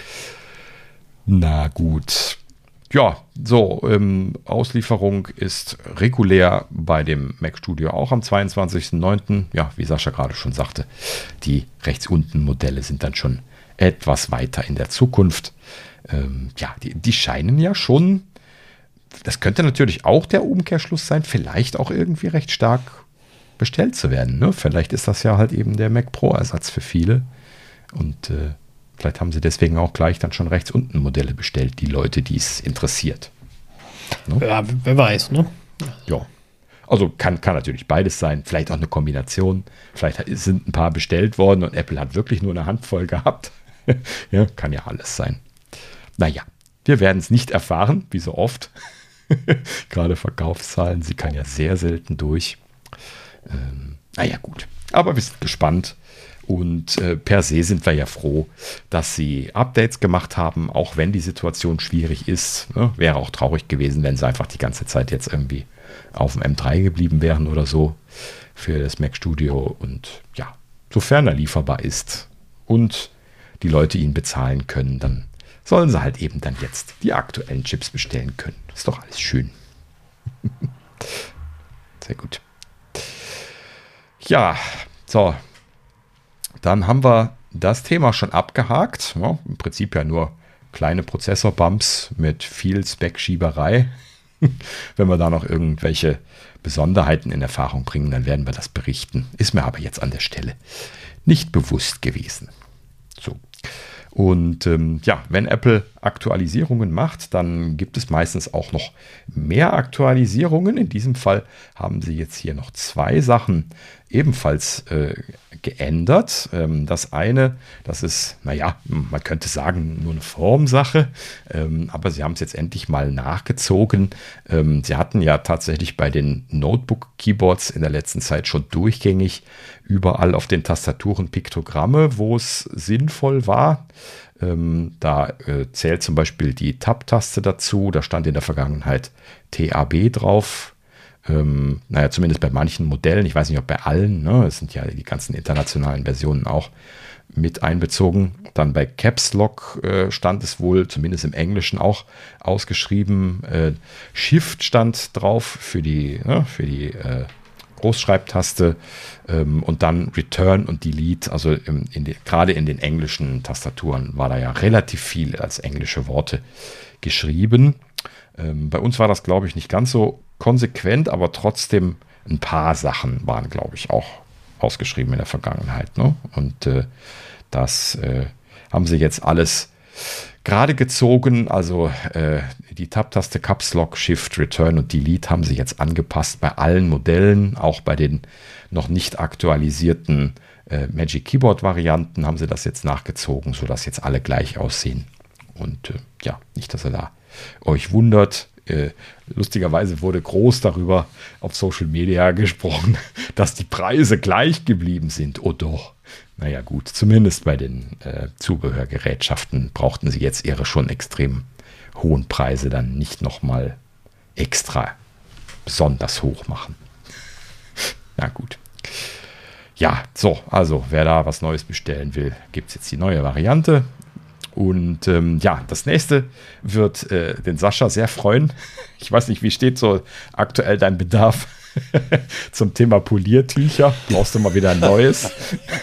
Na gut. Ja, so, Auslieferung ist regulär bei dem Mac Studio auch am 22.09. Ja, wie Sascha gerade schon sagte, die rechts unten Modelle sind dann schon etwas weiter in der Zukunft. Die scheinen ja schon, das könnte natürlich auch der Umkehrschluss sein, vielleicht auch irgendwie recht stark bestellt zu werden. Ne? Vielleicht ist das ja halt eben der Mac Pro-Ersatz für viele. Und Vielleicht haben sie deswegen auch gleich dann schon rechts unten Modelle bestellt, die Leute, die es interessiert. Ne? Ja, wer weiß, ne? Ja. Also kann natürlich beides sein, vielleicht auch eine Kombination. Vielleicht sind ein paar bestellt worden und Apple hat wirklich nur eine Handvoll gehabt. Ja, kann ja alles sein. Naja, wir werden es nicht erfahren, wie so oft. Gerade Verkaufszahlen, sie kann ja sehr selten durch. Naja, gut. Aber wir sind gespannt. Und per se sind wir ja froh, dass sie Updates gemacht haben, auch wenn die Situation schwierig ist. Ne? Wäre auch traurig gewesen, wenn sie einfach die ganze Zeit jetzt irgendwie auf dem M3 geblieben wären oder so für das Mac Studio. Und ja, sofern er lieferbar ist und die Leute ihn bezahlen können, dann sollen sie halt eben dann jetzt die aktuellen Chips bestellen können. Ist doch alles schön. Sehr gut. Ja, so. Dann haben wir das Thema schon abgehakt. Ja, im Prinzip ja nur kleine Prozessor-Bumps mit viel Spec-Schieberei. Wenn wir da noch irgendwelche Besonderheiten in Erfahrung bringen, dann werden wir das berichten. Ist mir aber jetzt an der Stelle nicht bewusst gewesen. So. Und ja, wenn Apple Aktualisierungen macht, dann gibt es meistens auch noch mehr Aktualisierungen. In diesem Fall haben sie jetzt hier noch 2 Sachen ebenfalls geändert. Das eine, das ist, naja, man könnte sagen, nur eine Formsache, aber sie haben es jetzt endlich mal nachgezogen. Sie hatten ja tatsächlich bei den Notebook-Keyboards in der letzten Zeit schon durchgängig überall auf den Tastaturen Piktogramme, wo es sinnvoll war. Da zählt zum Beispiel die Tab-Taste dazu. Da stand in der Vergangenheit TAB drauf. Naja, zumindest bei manchen Modellen. Ich weiß nicht, ob bei allen. Ne? Es sind ja die ganzen internationalen Versionen auch mit einbezogen. Dann bei Caps Lock stand es wohl, zumindest im Englischen auch ausgeschrieben. Shift stand drauf für die Großschreibtaste und dann Return und Delete, also gerade in den englischen Tastaturen war da ja relativ viel als englische Worte geschrieben. Bei uns war das, glaube ich, nicht ganz so konsequent, aber trotzdem ein paar Sachen waren, glaube ich, auch ausgeschrieben in der Vergangenheit. Ne? Und das haben sie jetzt alles gerade gezogen, also die Tab-Taste Caps Lock, Shift, Return und Delete haben sie jetzt angepasst bei allen Modellen, auch bei den noch nicht aktualisierten Magic Keyboard Varianten haben sie das jetzt nachgezogen, sodass jetzt alle gleich aussehen. Und ja, nicht, dass ihr da euch wundert. Lustigerweise wurde groß darüber auf Social Media gesprochen, dass die Preise gleich geblieben sind. Oh doch. Naja gut, zumindest bei den Zubehörgerätschaften brauchten sie jetzt ihre schon extrem hohen Preise dann nicht nochmal extra besonders hoch machen. Na gut. Ja, so, also wer da was Neues bestellen will, gibt es jetzt die neue Variante. Und ja, das nächste wird den Sascha sehr freuen. Ich weiß nicht, wie steht so aktuell dein Bedarf zum Thema Poliertücher? Brauchst du mal wieder ein neues?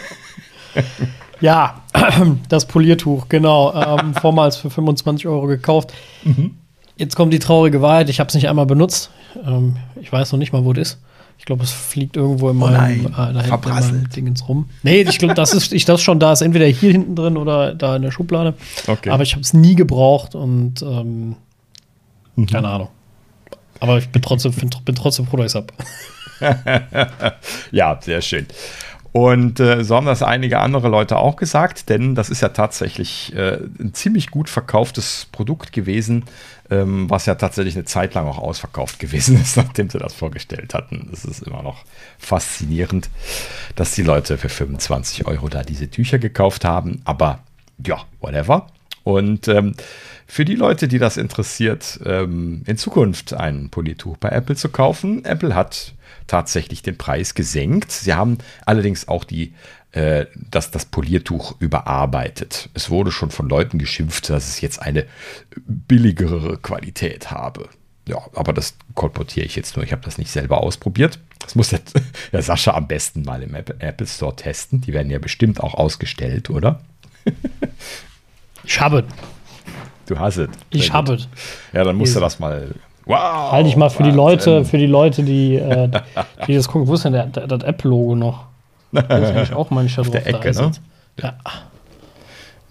Ja, das Poliertuch, genau. Vormals für 25 € gekauft. Mhm. Jetzt kommt die traurige Wahrheit, ich habe es nicht einmal benutzt. Ich weiß noch nicht mal, wo das ist. Ich glaube, es fliegt irgendwo in meinem Dingens rum. Nee, ich glaube, das ist schon da. Ist entweder hier hinten drin oder da in der Schublade. Okay. Aber ich habe es nie gebraucht und keine Ahnung. Aber ich bin trotzdem froh, dass ich es habe. Ja, sehr schön. Und so haben das einige andere Leute auch gesagt, denn das ist ja tatsächlich ein ziemlich gut verkauftes Produkt gewesen, was ja tatsächlich eine Zeit lang auch ausverkauft gewesen ist, nachdem sie das vorgestellt hatten. Das ist immer noch faszinierend, dass die Leute für 25 € da diese Tücher gekauft haben. Aber ja, whatever. Und für die Leute, die das interessiert, in Zukunft ein Poliertuch bei Apple zu kaufen, Apple hat tatsächlich den Preis gesenkt. Sie haben allerdings auch das Poliertuch überarbeitet. Es wurde schon von Leuten geschimpft, dass es jetzt eine billigere Qualität habe. Ja, aber das kolportiere ich jetzt nur. Ich habe das nicht selber ausprobiert. Das muss der Sascha am besten mal im Apple Store testen. Die werden ja bestimmt auch ausgestellt, oder? Ich habe es. Du hast es. Ich habe es. Ja, dann musst du das mal. Wow! Halte ich mal für die Leute, die das gucken. Wo ist denn das Apple-Logo noch? Das ist eigentlich auch manchmal auf der Ecke, ne? Ja.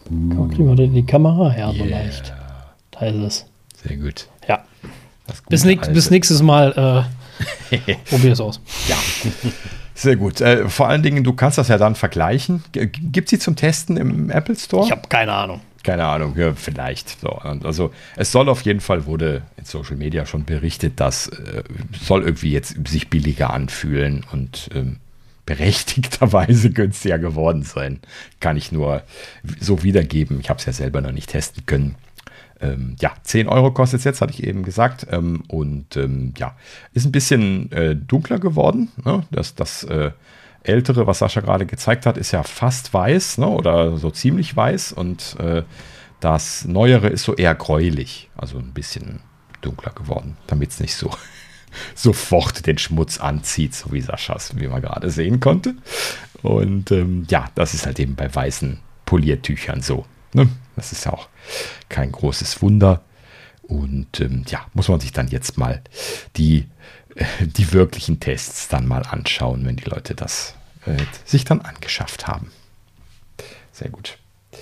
Kriegen wir die Kamera her, so leicht. Da ist es. Sehr gut. Ja. Bis nächstes Mal probier es aus. Ja. Sehr gut. Vor allen Dingen, du kannst das ja dann vergleichen. Gibt es sie zum Testen im Apple Store? Ich habe keine Ahnung. Keine Ahnung, ja, vielleicht. So, also es soll auf jeden Fall, wurde in Social Media schon berichtet, dass soll irgendwie jetzt sich billiger anfühlen und berechtigterweise günstiger geworden sein. Kann ich nur so wiedergeben. Ich habe es ja selber noch nicht testen können. 10 Euro kostet es jetzt, hatte ich eben gesagt. Ist ein bisschen dunkler geworden. Ne? Das Ältere, was Sascha gerade gezeigt hat, ist ja fast weiß, ne? Oder so ziemlich weiß. Und das Neuere ist so eher gräulich. Also ein bisschen dunkler geworden, damit es nicht so sofort den Schmutz anzieht, so wie Saschas, wie man gerade sehen konnte. Und das ist halt eben bei weißen Poliertüchern so. Ne? Das ist ja auch kein großes Wunder. Und muss man sich dann jetzt mal die wirklichen Tests dann mal anschauen, wenn die Leute das sich dann angeschafft haben. Sehr gut.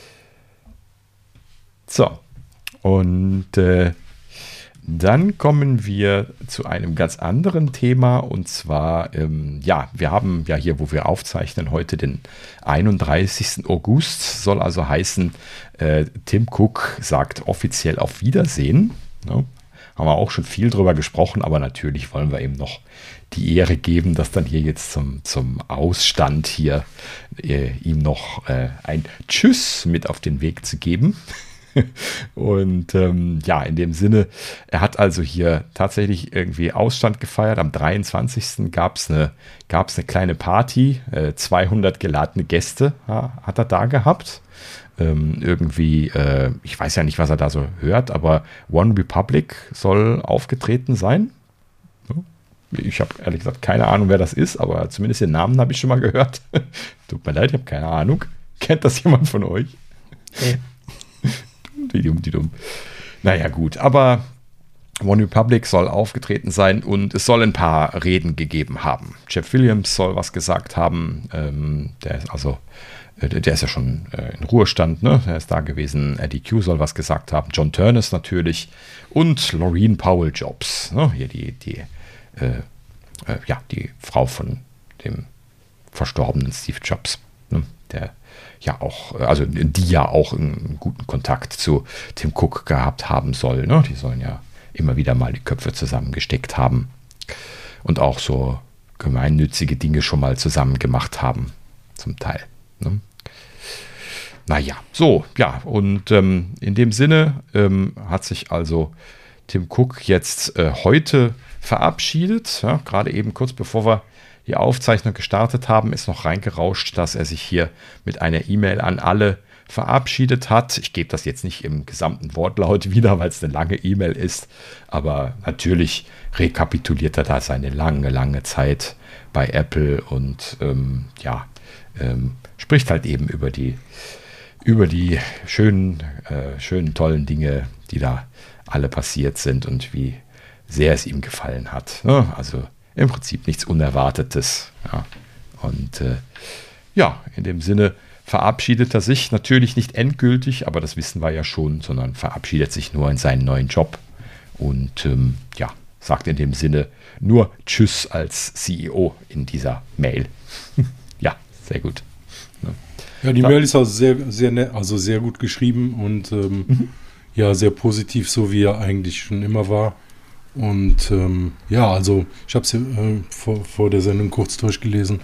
So, und dann kommen wir zu einem ganz anderen Thema, und zwar, wir haben ja hier, wo wir aufzeichnen, heute den 31. August, soll also heißen, Tim Cook sagt offiziell auf Wiedersehen. Ne? Haben wir auch schon viel drüber gesprochen, aber natürlich wollen wir ihm noch die Ehre geben, dass dann hier jetzt zum Ausstand hier ihm noch ein Tschüss mit auf den Weg zu geben. Und in dem Sinne, er hat also hier tatsächlich irgendwie Ausstand gefeiert. Am 23. gab es eine kleine Party, 200 geladene Gäste hat er da gehabt. Ich weiß ja nicht, was er da so hört, aber One Republic soll aufgetreten sein. Ich habe ehrlich gesagt keine Ahnung, wer das ist, aber zumindest den Namen habe ich schon mal gehört. Tut mir leid, ich habe keine Ahnung. Kennt das jemand von euch? Nee. Die dumm. Naja, gut, aber One Republic soll aufgetreten sein und es soll ein paar Reden gegeben haben. Jeff Williams soll was gesagt haben. Der ist ja schon in Ruhestand, ne? Der ist da gewesen. Eddie Q soll was gesagt haben. John Turnus natürlich. Und Laureen Powell Jobs. Ne? Hier die Frau von dem verstorbenen Steve Jobs. Ne? Der ja auch, die ja auch einen guten Kontakt zu Tim Cook gehabt haben soll. Ne? Die sollen ja immer wieder mal die Köpfe zusammengesteckt haben. Und auch so gemeinnützige Dinge schon mal zusammen gemacht haben. Zum Teil. Ne? Naja, so, ja, und in dem Sinne hat sich also Tim Cook jetzt heute verabschiedet. Ja, gerade eben kurz bevor wir die Aufzeichnung gestartet haben, ist noch reingerauscht, dass er sich hier mit einer E-Mail an alle verabschiedet hat. Ich gebe das jetzt nicht im gesamten Wortlaut wieder, weil es eine lange E-Mail ist, aber natürlich rekapituliert er da seine lange Zeit bei Apple und spricht halt eben über die schönen, tollen Dinge, die da alle passiert sind und wie sehr es ihm gefallen hat. Ne? Also im Prinzip nichts Unerwartetes. Ja. Und in dem Sinne verabschiedet er sich natürlich nicht endgültig, aber das wissen wir ja schon, sondern verabschiedet sich nur in seinen neuen Job und sagt in dem Sinne nur Tschüss als CEO in dieser Mail. Ja, sehr gut. Ja, die Mail ist auch sehr, sehr nett, also sehr gut geschrieben und sehr positiv, so wie er eigentlich schon immer war. Und also ich habe es vor der Sendung kurz durchgelesen.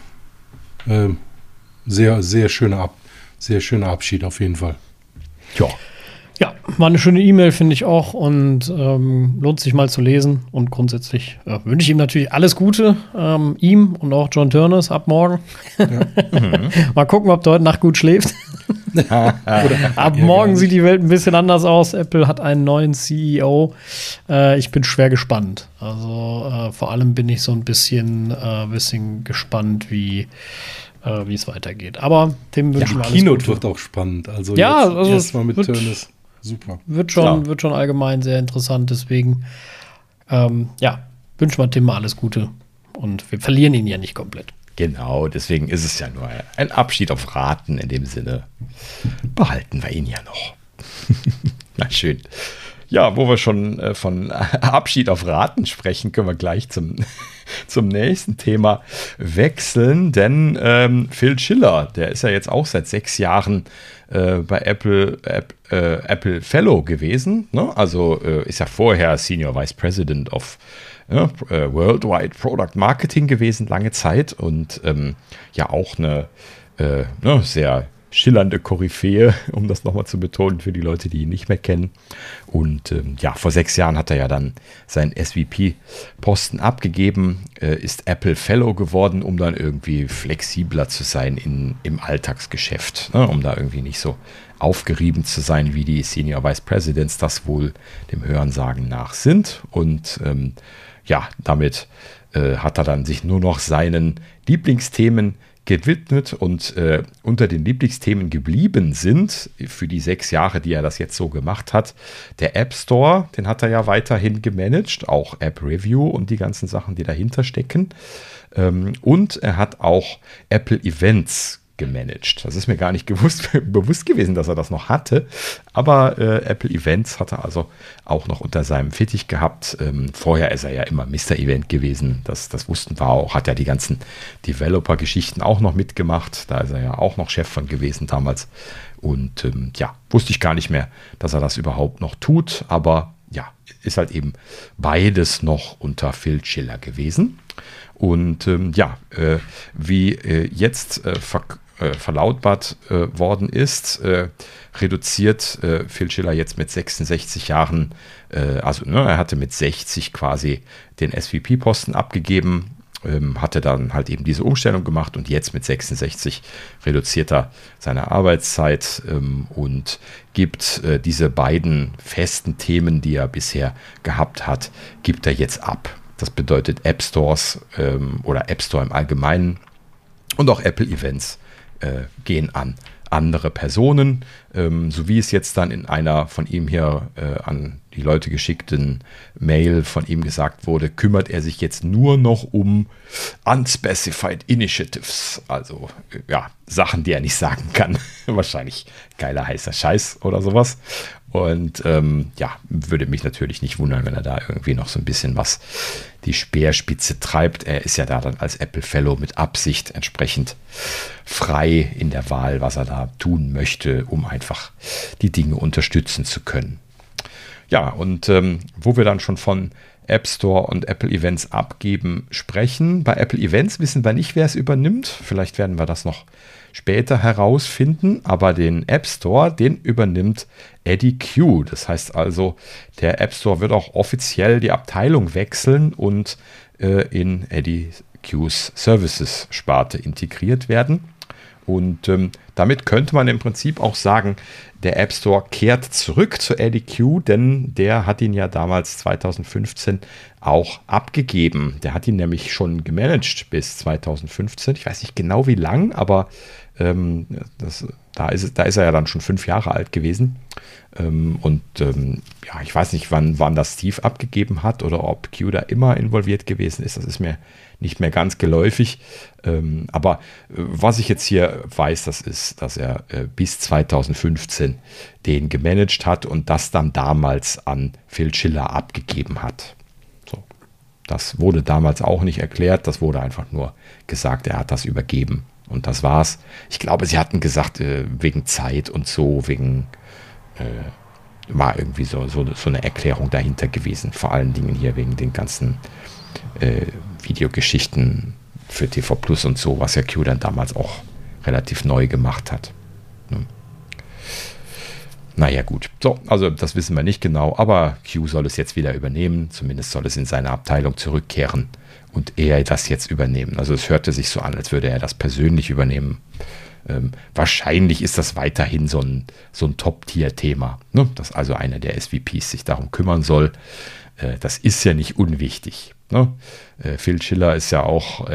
Sehr, sehr schöner Abschied auf jeden Fall. Ja, war eine schöne E-Mail, finde ich auch, und lohnt sich mal zu lesen. Und grundsätzlich wünsche ich ihm natürlich alles Gute, ihm und auch John Turnus ab morgen. Ja. Mal gucken, ob der heute Nacht gut schläft. Ab morgen sieht die Welt ein bisschen anders aus. Apple hat einen neuen CEO. Ich bin schwer gespannt. Also vor allem bin ich so ein bisschen gespannt, wie es weitergeht. Aber Tim wünscht mir alles Keynote Gute. Wird auch spannend. Also erstmal mit Turnus. Super. Wird schon allgemein sehr interessant. Deswegen wünschen wir Tim mal alles Gute. Und wir verlieren ihn ja nicht komplett. Genau, deswegen ist es ja nur ein Abschied auf Raten. In dem Sinne behalten wir ihn ja noch. Na schön. Ja, wo wir schon von Abschied auf Raten sprechen, können wir gleich zum nächsten Thema wechseln. Denn Phil Schiller, der ist ja jetzt auch seit 6 Jahren bei Apple Fellow gewesen. Ne? Also ist ja vorher Senior Vice President of Worldwide Product Marketing gewesen, lange Zeit. Und ja auch eine sehr schillernde Koryphäe, um das nochmal zu betonen für die Leute, die ihn nicht mehr kennen. Und ja, vor 6 Jahren hat er ja dann seinen SVP-Posten abgegeben, ist Apple Fellow geworden, um dann irgendwie flexibler zu sein im Alltagsgeschäft, ne? Um da irgendwie nicht so aufgerieben zu sein, wie die Senior Vice Presidents das wohl dem Hörensagen nach sind. Und ja, damit hat er dann sich nur noch seinen Lieblingsthemen gewidmet und unter den Lieblingsthemen geblieben sind für die 6 Jahre, die er das jetzt so gemacht hat. Der App Store, den hat er ja weiterhin gemanagt, auch App Review und die ganzen Sachen, die dahinter stecken. Und er hat auch Apple Events gemanagt. Das ist mir gar nicht bewusst gewesen, dass er das noch hatte. Aber Apple Events hat er also auch noch unter seinem Fittich gehabt. Vorher ist er ja immer Mr. Event gewesen. Das wussten wir auch. Hat ja die ganzen Developer-Geschichten auch noch mitgemacht. Da ist er ja auch noch Chef von gewesen damals. Und ja, wusste ich gar nicht mehr, dass er das überhaupt noch tut. Aber ja, ist halt eben beides noch unter Phil Schiller gewesen. Und ja, wie jetzt verlautbart worden ist, reduziert Phil Schiller jetzt mit 66 Jahren, also er hatte mit 60 quasi den SVP-Posten abgegeben, hatte dann halt eben diese Umstellung gemacht und jetzt mit 66 reduziert er seine Arbeitszeit und gibt diese beiden festen Themen, die er bisher gehabt hat, gibt er jetzt ab. Das bedeutet App Stores oder App Store im Allgemeinen und auch Apple Events gehen an andere Personen, so wie es jetzt dann in einer von ihm hier an die Leute geschickten Mail von ihm gesagt wurde, kümmert er sich jetzt nur noch um Unspecified Initiatives, also ja, Sachen, die er nicht sagen kann. Wahrscheinlich geiler heißer Scheiß oder sowas. Und ja, würde mich natürlich nicht wundern, wenn er da irgendwie noch so ein bisschen was die Speerspitze treibt. Er ist ja da dann als Apple Fellow mit Absicht entsprechend frei in der Wahl, was er da tun möchte, um einfach die Dinge unterstützen zu können. Ja, und wo wir dann schon von App Store und Apple Events abgeben sprechen. Bei Apple Events wissen wir nicht, wer es übernimmt. Vielleicht werden wir das noch später herausfinden, aber den App Store, den übernimmt Eddy Cue. Das heißt also, der App Store wird auch offiziell die Abteilung wechseln und in Eddy Cues Services-Sparte integriert werden. Und damit könnte man im Prinzip auch sagen, der App Store kehrt zurück zu Eddy Cue, denn der hat ihn ja damals 2015 auch abgegeben. Der hat ihn nämlich schon gemanagt bis 2015. Ich weiß nicht genau wie lang, aber da ist er ja dann schon 5 Jahre alt gewesen. Ja, ich weiß nicht, wann das Steve abgegeben hat oder ob Cue da immer involviert gewesen ist. Das ist mir nicht mehr ganz geläufig. Aber was ich jetzt hier weiß, das ist, dass er bis 2015 den gemanagt hat und das dann damals an Phil Schiller abgegeben hat. So. Das wurde damals auch nicht erklärt. Das wurde einfach nur gesagt, er hat das übergeben. Und das war's. Ich glaube, sie hatten gesagt, wegen Zeit und so, war irgendwie so eine Erklärung dahinter gewesen. Vor allen Dingen hier wegen den ganzen Videogeschichten für TV Plus und so, was ja Cue dann damals auch relativ neu gemacht hat. Naja, gut. So, also das wissen wir nicht genau, aber Cue soll es jetzt wieder übernehmen. Zumindest soll es in seine Abteilung zurückkehren und er das jetzt übernehmen. Also es hörte sich so an, als würde er das persönlich übernehmen. Wahrscheinlich ist das weiterhin so ein Top-Tier-Thema, ne? Dass also einer der SVPs sich darum kümmern soll. Das ist ja nicht unwichtig. Ne? Phil Schiller ist ja auch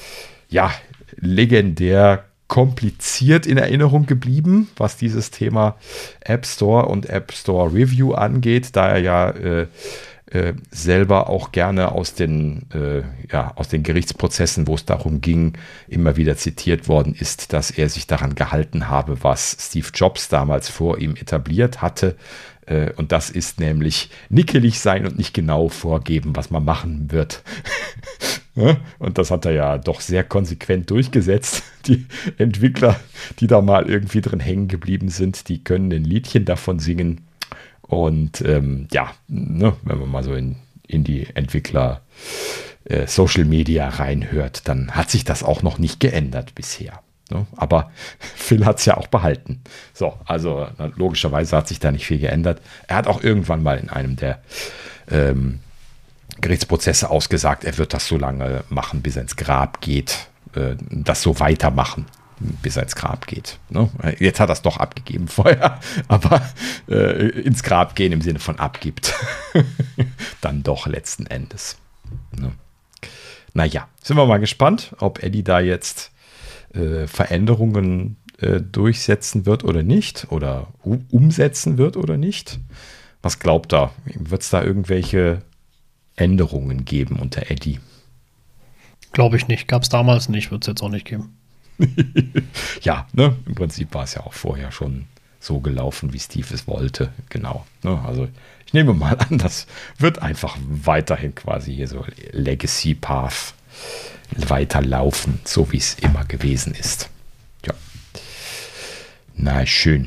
legendär kompliziert in Erinnerung geblieben, was dieses Thema App Store und App Store Review angeht, da er ja selber auch gerne aus den Gerichtsprozessen, wo es darum ging, immer wieder zitiert worden ist, dass er sich daran gehalten habe, was Steve Jobs damals vor ihm etabliert hatte. Und das ist nämlich nickelig sein und nicht genau vorgeben, was man machen wird. Und das hat er ja doch sehr konsequent durchgesetzt. Die Entwickler, die da mal irgendwie drin hängen geblieben sind, die können ein Liedchen davon singen. Und wenn man mal so in die Entwickler Social Media reinhört, dann hat sich das auch noch nicht geändert bisher. Ne? Aber Phil hat es ja auch behalten. So, also logischerweise hat sich da nicht viel geändert. Er hat auch irgendwann mal in einem der Gerichtsprozesse ausgesagt, er wird das so lange machen, bis er ins Grab geht, das so weitermachen, bis er ins Grab geht. Ne? Jetzt hat er es doch abgegeben vorher, aber ins Grab gehen im Sinne von abgibt. Dann doch letzten Endes. Ne? Naja, sind wir mal gespannt, ob Eddie da jetzt Veränderungen durchsetzen wird oder nicht oder umsetzen wird oder nicht. Was glaubt er? Wird es da irgendwelche Änderungen geben unter Eddie? Glaube ich nicht. Gab es damals nicht, wird es jetzt auch nicht geben. Ja, ne? Im Prinzip war es ja auch vorher schon so gelaufen, wie Steve es wollte. Genau. Ne? Also ich nehme mal an, das wird einfach weiterhin quasi hier so Legacy Path weiterlaufen, so wie es immer gewesen ist. Ja. Na, schön.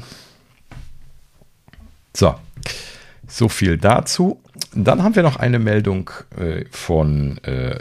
So viel dazu. Dann haben wir noch eine Meldung von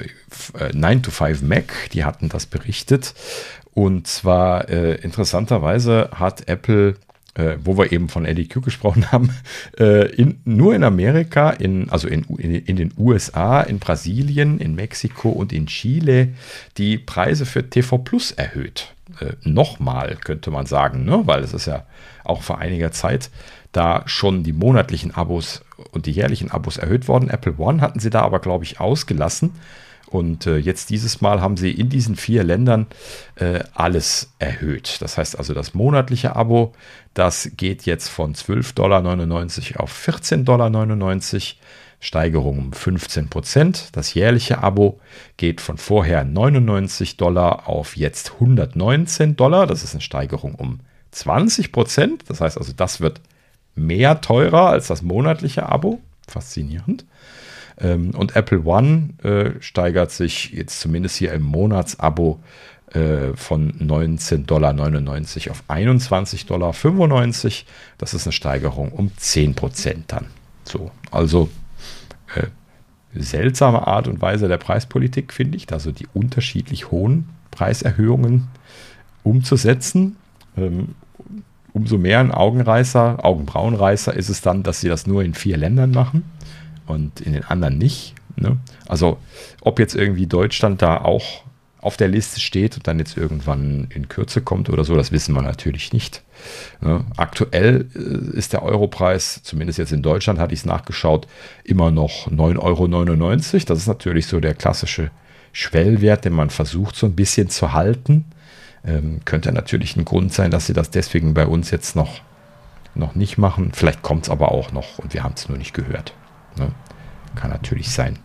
9to5Mac, die hatten das berichtet. Und zwar interessanterweise hat Apple, wo wir eben von Eddie Q gesprochen haben, nur in Amerika, in den USA, in Brasilien, in Mexiko und in Chile die Preise für TV Plus erhöht. Nochmal, könnte man sagen, ne? Weil es ist ja auch vor einiger Zeit da schon die monatlichen Abos und die jährlichen Abos erhöht worden. Apple One hatten sie da aber, glaube ich, ausgelassen. Und jetzt dieses Mal haben sie in diesen 4 Ländern alles erhöht. Das heißt also, das monatliche Abo, das geht jetzt von $12,99 auf $14,99. Steigerung um 15%. Das jährliche Abo geht von vorher $99 auf jetzt $119. Das ist eine Steigerung um 20%. Das heißt also, das wird mehr teurer als das monatliche Abo. Faszinierend. Und Apple One steigert sich jetzt zumindest hier im Monatsabo von $19,99 auf $21,95. Das ist eine Steigerung um 10% dann. So, also seltsame Art und Weise der Preispolitik, finde ich, also die unterschiedlich hohen Preiserhöhungen umzusetzen. Umso mehr ein Augenbrauenreißer ist es dann, dass sie das nur in 4 Ländern machen und in den anderen nicht. Ne? Also ob jetzt irgendwie Deutschland da auch auf der Liste steht und dann jetzt irgendwann in Kürze kommt oder so, das wissen wir natürlich nicht. Ne? Aktuell ist der Europreis, zumindest jetzt in Deutschland, hatte ich es nachgeschaut, immer noch 9,99 €. Das ist natürlich so der klassische Schwellwert, den man versucht so ein bisschen zu halten. Könnte natürlich ein Grund sein, dass sie das deswegen bei uns jetzt noch nicht machen. Vielleicht kommt es aber auch noch und wir haben es nur nicht gehört. Ne? Kann natürlich sein.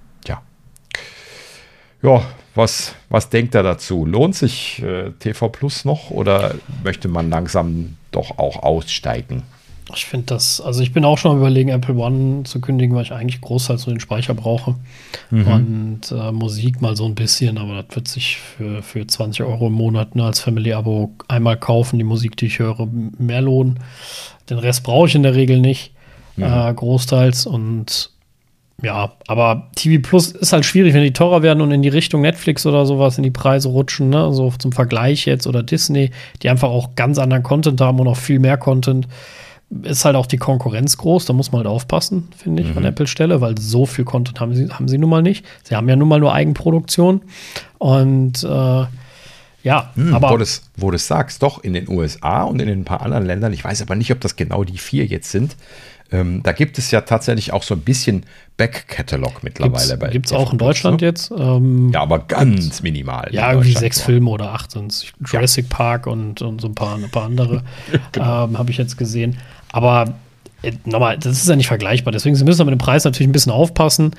Ja, was denkt er dazu? Lohnt sich TV Plus noch oder möchte man langsam doch auch aussteigen? Ich finde das, also ich bin auch schon am Überlegen, Apple One zu kündigen, weil ich eigentlich großteils so den Speicher brauche. Und Musik mal so ein bisschen, aber das wird sich für 20 € im Monat als Family-Abo einmal kaufen, die Musik, die ich höre, mehr lohnen. Den Rest brauche ich in der Regel nicht, großteils. Und ja, aber TV Plus ist halt schwierig, wenn die teurer werden und in die Richtung Netflix oder sowas in die Preise rutschen, ne? So zum Vergleich jetzt, oder Disney, die einfach auch ganz anderen Content haben und auch viel mehr Content. Ist halt auch die Konkurrenz groß, da muss man halt aufpassen, finde ich, an Apple-Stelle, weil so viel Content haben sie nun mal nicht. Sie haben ja nun mal nur Eigenproduktion. Und aber wo du es sagst, doch in den USA und in ein paar anderen Ländern, ich weiß aber nicht, ob das genau die 4 jetzt sind, da gibt es ja tatsächlich auch so ein bisschen Back-Catalog mittlerweile. Gibt es auch in Deutschland jetzt. Ja, aber ganz minimal. Ja, irgendwie 6 Filme oder 8 sind es. Jurassic Park und so ein paar andere habe ich jetzt gesehen. Aber Nochmal, das ist ja nicht vergleichbar. Deswegen, Sie müssen mit dem Preis natürlich ein bisschen aufpassen.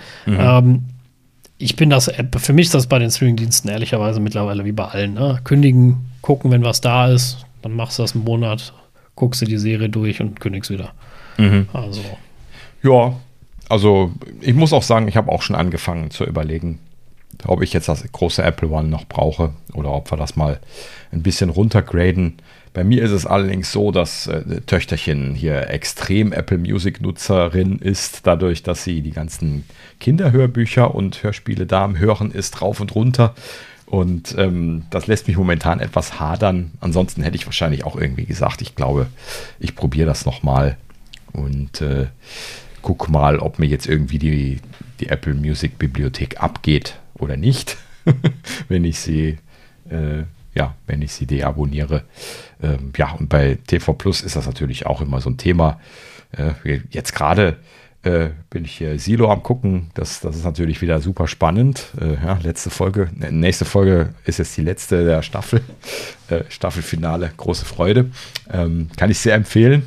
Für mich ist das bei den Streaming-Diensten ehrlicherweise mittlerweile wie bei allen. Ne? Kündigen, gucken, wenn was da ist, dann machst du das einen Monat, guckst du die Serie durch und kündigst wieder. Also. Ja, also ich muss auch sagen, ich habe auch schon angefangen zu überlegen, ob ich jetzt das große Apple One noch brauche oder ob wir das mal ein bisschen runtergraden. Bei mir ist es allerdings so, dass Töchterchen hier extrem Apple Music Nutzerin ist, dadurch, dass sie die ganzen Kinderhörbücher und Hörspiele da am Hören ist, rauf und runter. Und das lässt mich momentan etwas hadern. Ansonsten hätte ich wahrscheinlich auch irgendwie gesagt, ich glaube, ich probiere das nochmal und guck mal, ob mir jetzt irgendwie die Apple Music Bibliothek abgeht oder nicht, wenn ich sie deabonniere. Und bei TV Plus ist das natürlich auch immer so ein Thema. Jetzt gerade bin ich hier Silo am gucken. Das ist natürlich wieder super spannend. Nächste Folge ist jetzt die letzte der Staffel. Staffelfinale, große Freude. Kann ich sehr empfehlen.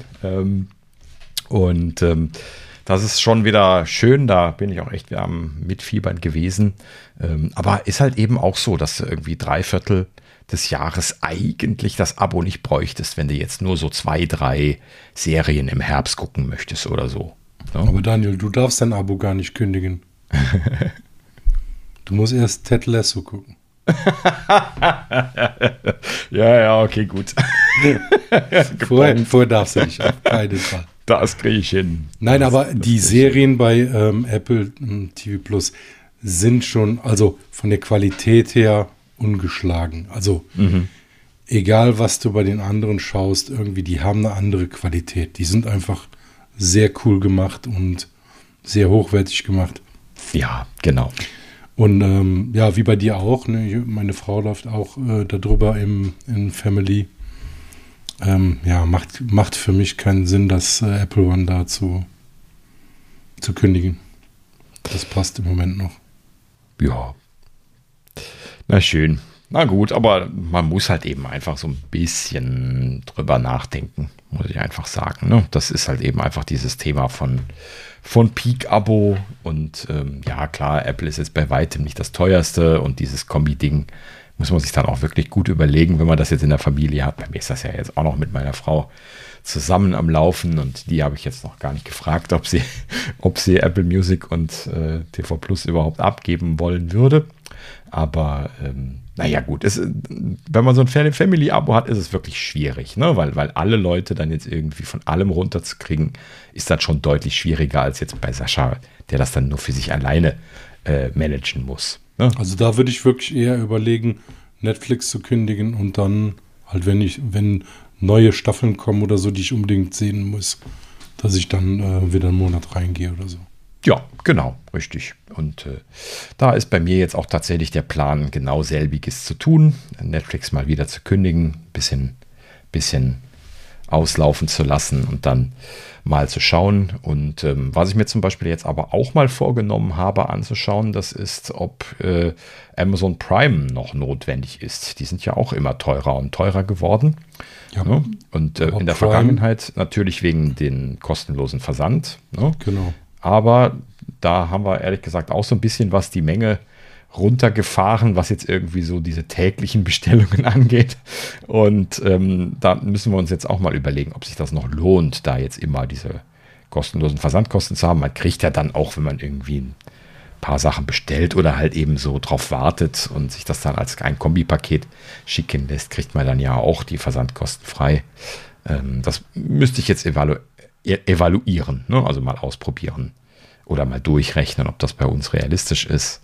Das ist schon wieder schön, da bin ich auch echt wieder am Mitfiebern gewesen. Aber ist halt eben auch so, dass du irgendwie 3/4 des Jahres eigentlich das Abo nicht bräuchtest, wenn du jetzt nur so 2, 3 Serien im Herbst gucken möchtest oder so. Ne? Aber Daniel, du darfst dein Abo gar nicht kündigen. Du musst erst Ted Lasso gucken. Ja, okay, gut. Vorher darfst du nicht, auf keinen Fall. Das kriege ich hin. Nein, aber die Serien bei Apple TV Plus sind schon, also von der Qualität her, ungeschlagen. Also egal, was du bei den anderen schaust, irgendwie, die haben eine andere Qualität. Die sind einfach sehr cool gemacht und sehr hochwertig gemacht. Ja, genau. Und wie bei dir auch, ne? Meine Frau läuft auch darüber in Family. Macht für mich keinen Sinn, das Apple One da zu kündigen. Das passt im Moment noch. Ja. Na schön. Na gut, aber man muss halt eben einfach so ein bisschen drüber nachdenken, muss ich einfach sagen. Ne? Das ist halt eben einfach dieses Thema von Peak-Abo und klar, Apple ist jetzt bei weitem nicht das teuerste und dieses Kombi-Ding muss man sich dann auch wirklich gut überlegen, wenn man das jetzt in der Familie hat. Bei mir ist das ja jetzt auch noch mit meiner Frau zusammen am Laufen und die habe ich jetzt noch gar nicht gefragt, ob sie Apple Music und TV Plus überhaupt abgeben wollen würde. Aber gut, wenn man so ein Family-Abo hat, ist es wirklich schwierig, ne? Weil alle Leute dann jetzt irgendwie von allem runterzukriegen, ist das schon deutlich schwieriger als jetzt bei Sascha, der das dann nur für sich alleine managen muss. Ne? Also da würde ich wirklich eher überlegen, Netflix zu kündigen und dann halt, wenn neue Staffeln kommen oder so, die ich unbedingt sehen muss, dass ich dann wieder einen Monat reingehe oder so. Ja, genau, richtig. Und da ist bei mir jetzt auch tatsächlich der Plan, genau selbiges zu tun. Netflix mal wieder zu kündigen, bisschen auslaufen zu lassen und dann mal zu schauen. Und was ich mir zum Beispiel jetzt aber auch mal vorgenommen habe anzuschauen, das ist, ob Amazon Prime noch notwendig ist. Die sind ja auch immer teurer und teurer geworden. Ja. Ne? Und in der Vergangenheit natürlich wegen den kostenlosen Versand. Ne? Genau. Aber da haben wir ehrlich gesagt auch so ein bisschen die Menge runtergefahren, was jetzt irgendwie so diese täglichen Bestellungen angeht. Und da müssen wir uns jetzt auch mal überlegen, ob sich das noch lohnt, da jetzt immer diese kostenlosen Versandkosten zu haben. Man kriegt ja dann auch, wenn man irgendwie ein paar Sachen bestellt oder halt eben so drauf wartet und sich das dann als ein Kombipaket schicken lässt, kriegt man dann ja auch die Versandkosten frei. Das müsste ich jetzt evaluieren, ne? Also mal ausprobieren oder mal durchrechnen, ob das bei uns realistisch ist.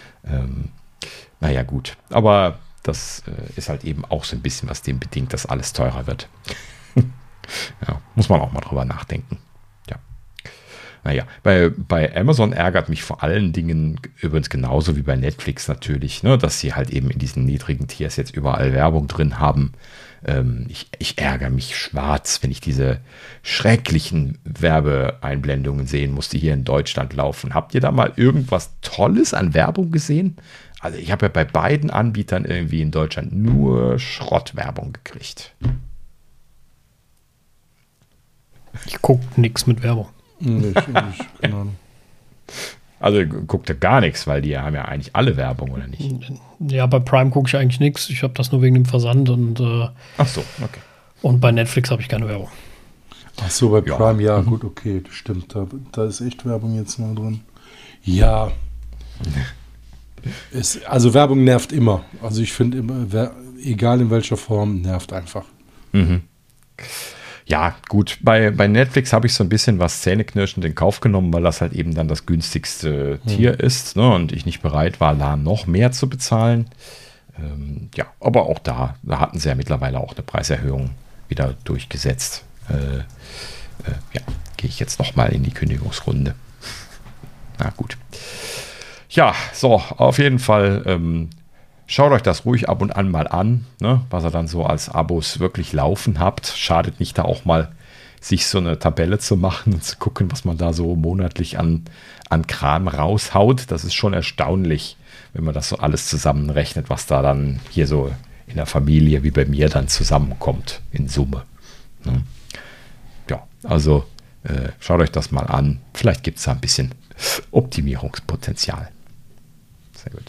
Gut, aber das ist halt eben auch so ein bisschen was dem bedingt, dass alles teurer wird. Ja, muss man auch mal drüber nachdenken. Ja. Bei Amazon ärgert mich vor allen Dingen übrigens genauso wie bei Netflix natürlich, ne, dass sie halt eben in diesen niedrigen Tiers jetzt überall Werbung drin haben. Ich ärgere mich schwarz, wenn ich diese schrecklichen Werbeeinblendungen sehen muss, die hier in Deutschland laufen. Habt ihr da mal irgendwas Tolles an Werbung gesehen? Also ich habe ja bei beiden Anbietern irgendwie in Deutschland nur Schrottwerbung gekriegt. Ich gucke nichts mit Werbung. Nee, ich nicht, keine Ahnung. Also guckt ihr gar nichts, weil die haben ja eigentlich alle Werbung, oder nicht? Ja, bei Prime gucke ich eigentlich nichts. Ich habe das nur wegen dem Versand und Ach so, okay. Und bei Netflix habe ich keine Werbung. Ach so, bei Prime, ja, gut, okay, das stimmt. Da ist echt Werbung jetzt mal drin. Ja. Also Werbung nervt immer. Also ich finde immer, egal in welcher Form, nervt einfach. Mhm. Ja, gut, bei Netflix habe ich so ein bisschen was zähneknirschend in Kauf genommen, weil das halt eben dann das günstigste Tier ist, ne, und ich nicht bereit war, da noch mehr zu bezahlen. Ja, aber auch da hatten sie ja mittlerweile auch eine Preiserhöhung wieder durchgesetzt. Ja, gehe ich jetzt nochmal in die Kündigungsrunde. Na gut. Ja, so, auf jeden Fall schaut euch das ruhig ab und an mal an, ne, was ihr dann so als Abos wirklich laufen habt. Schadet nicht, da auch mal sich so eine Tabelle zu machen und zu gucken, was man da so monatlich an Kram raushaut. Das ist schon erstaunlich, wenn man das so alles zusammenrechnet, was da dann hier so in der Familie wie bei mir dann zusammenkommt in Summe. Ne? Ja, also schaut euch das mal an. Vielleicht gibt es da ein bisschen Optimierungspotenzial. Sehr gut.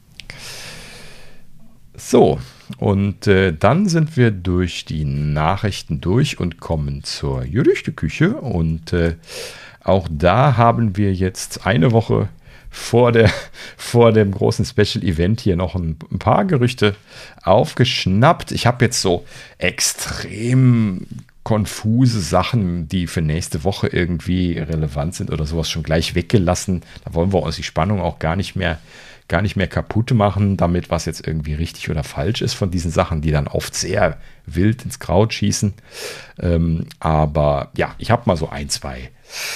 So, und dann sind wir durch die Nachrichten durch und kommen zur Gerüchteküche. Und auch da haben wir jetzt eine Woche vor dem großen Special Event hier noch ein paar Gerüchte aufgeschnappt. Ich habe jetzt so extrem konfuse Sachen, die für nächste Woche irgendwie relevant sind oder sowas, schon gleich weggelassen. Da wollen wir uns die Spannung auch gar nicht mehr kaputt machen, damit was jetzt irgendwie richtig oder falsch ist von diesen Sachen, die dann oft sehr wild ins Kraut schießen. Aber ja, ich habe mal so ein, zwei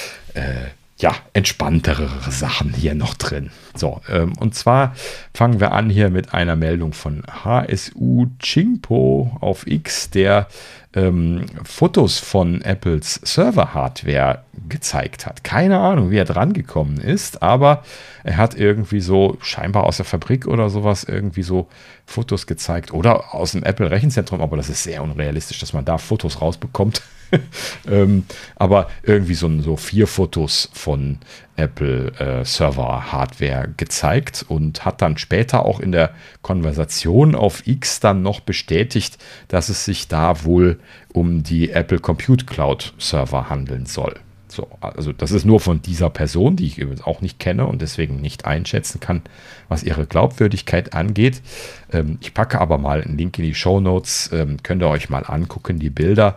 entspanntere Sachen hier noch drin. So, und zwar fangen wir an hier mit einer Meldung von HSU Chingpo auf X, der Fotos von Apples Server-Hardware gezeigt hat. Keine Ahnung, wie er dran gekommen ist, aber er hat irgendwie so scheinbar aus der Fabrik oder sowas irgendwie so Fotos gezeigt oder aus dem Apple-Rechenzentrum, aber das ist sehr unrealistisch, dass man da Fotos rausbekommt. Aber irgendwie so 4 Fotos von Apple Server-Hardware gezeigt und hat dann später auch in der Konversation auf X dann noch bestätigt, dass es sich da wohl um die Apple Compute Cloud Server handeln soll. So, also das ist nur von dieser Person, die ich übrigens auch nicht kenne und deswegen nicht einschätzen kann, was ihre Glaubwürdigkeit angeht. Ich packe aber mal einen Link in die Shownotes, könnt ihr euch mal angucken, die Bilder.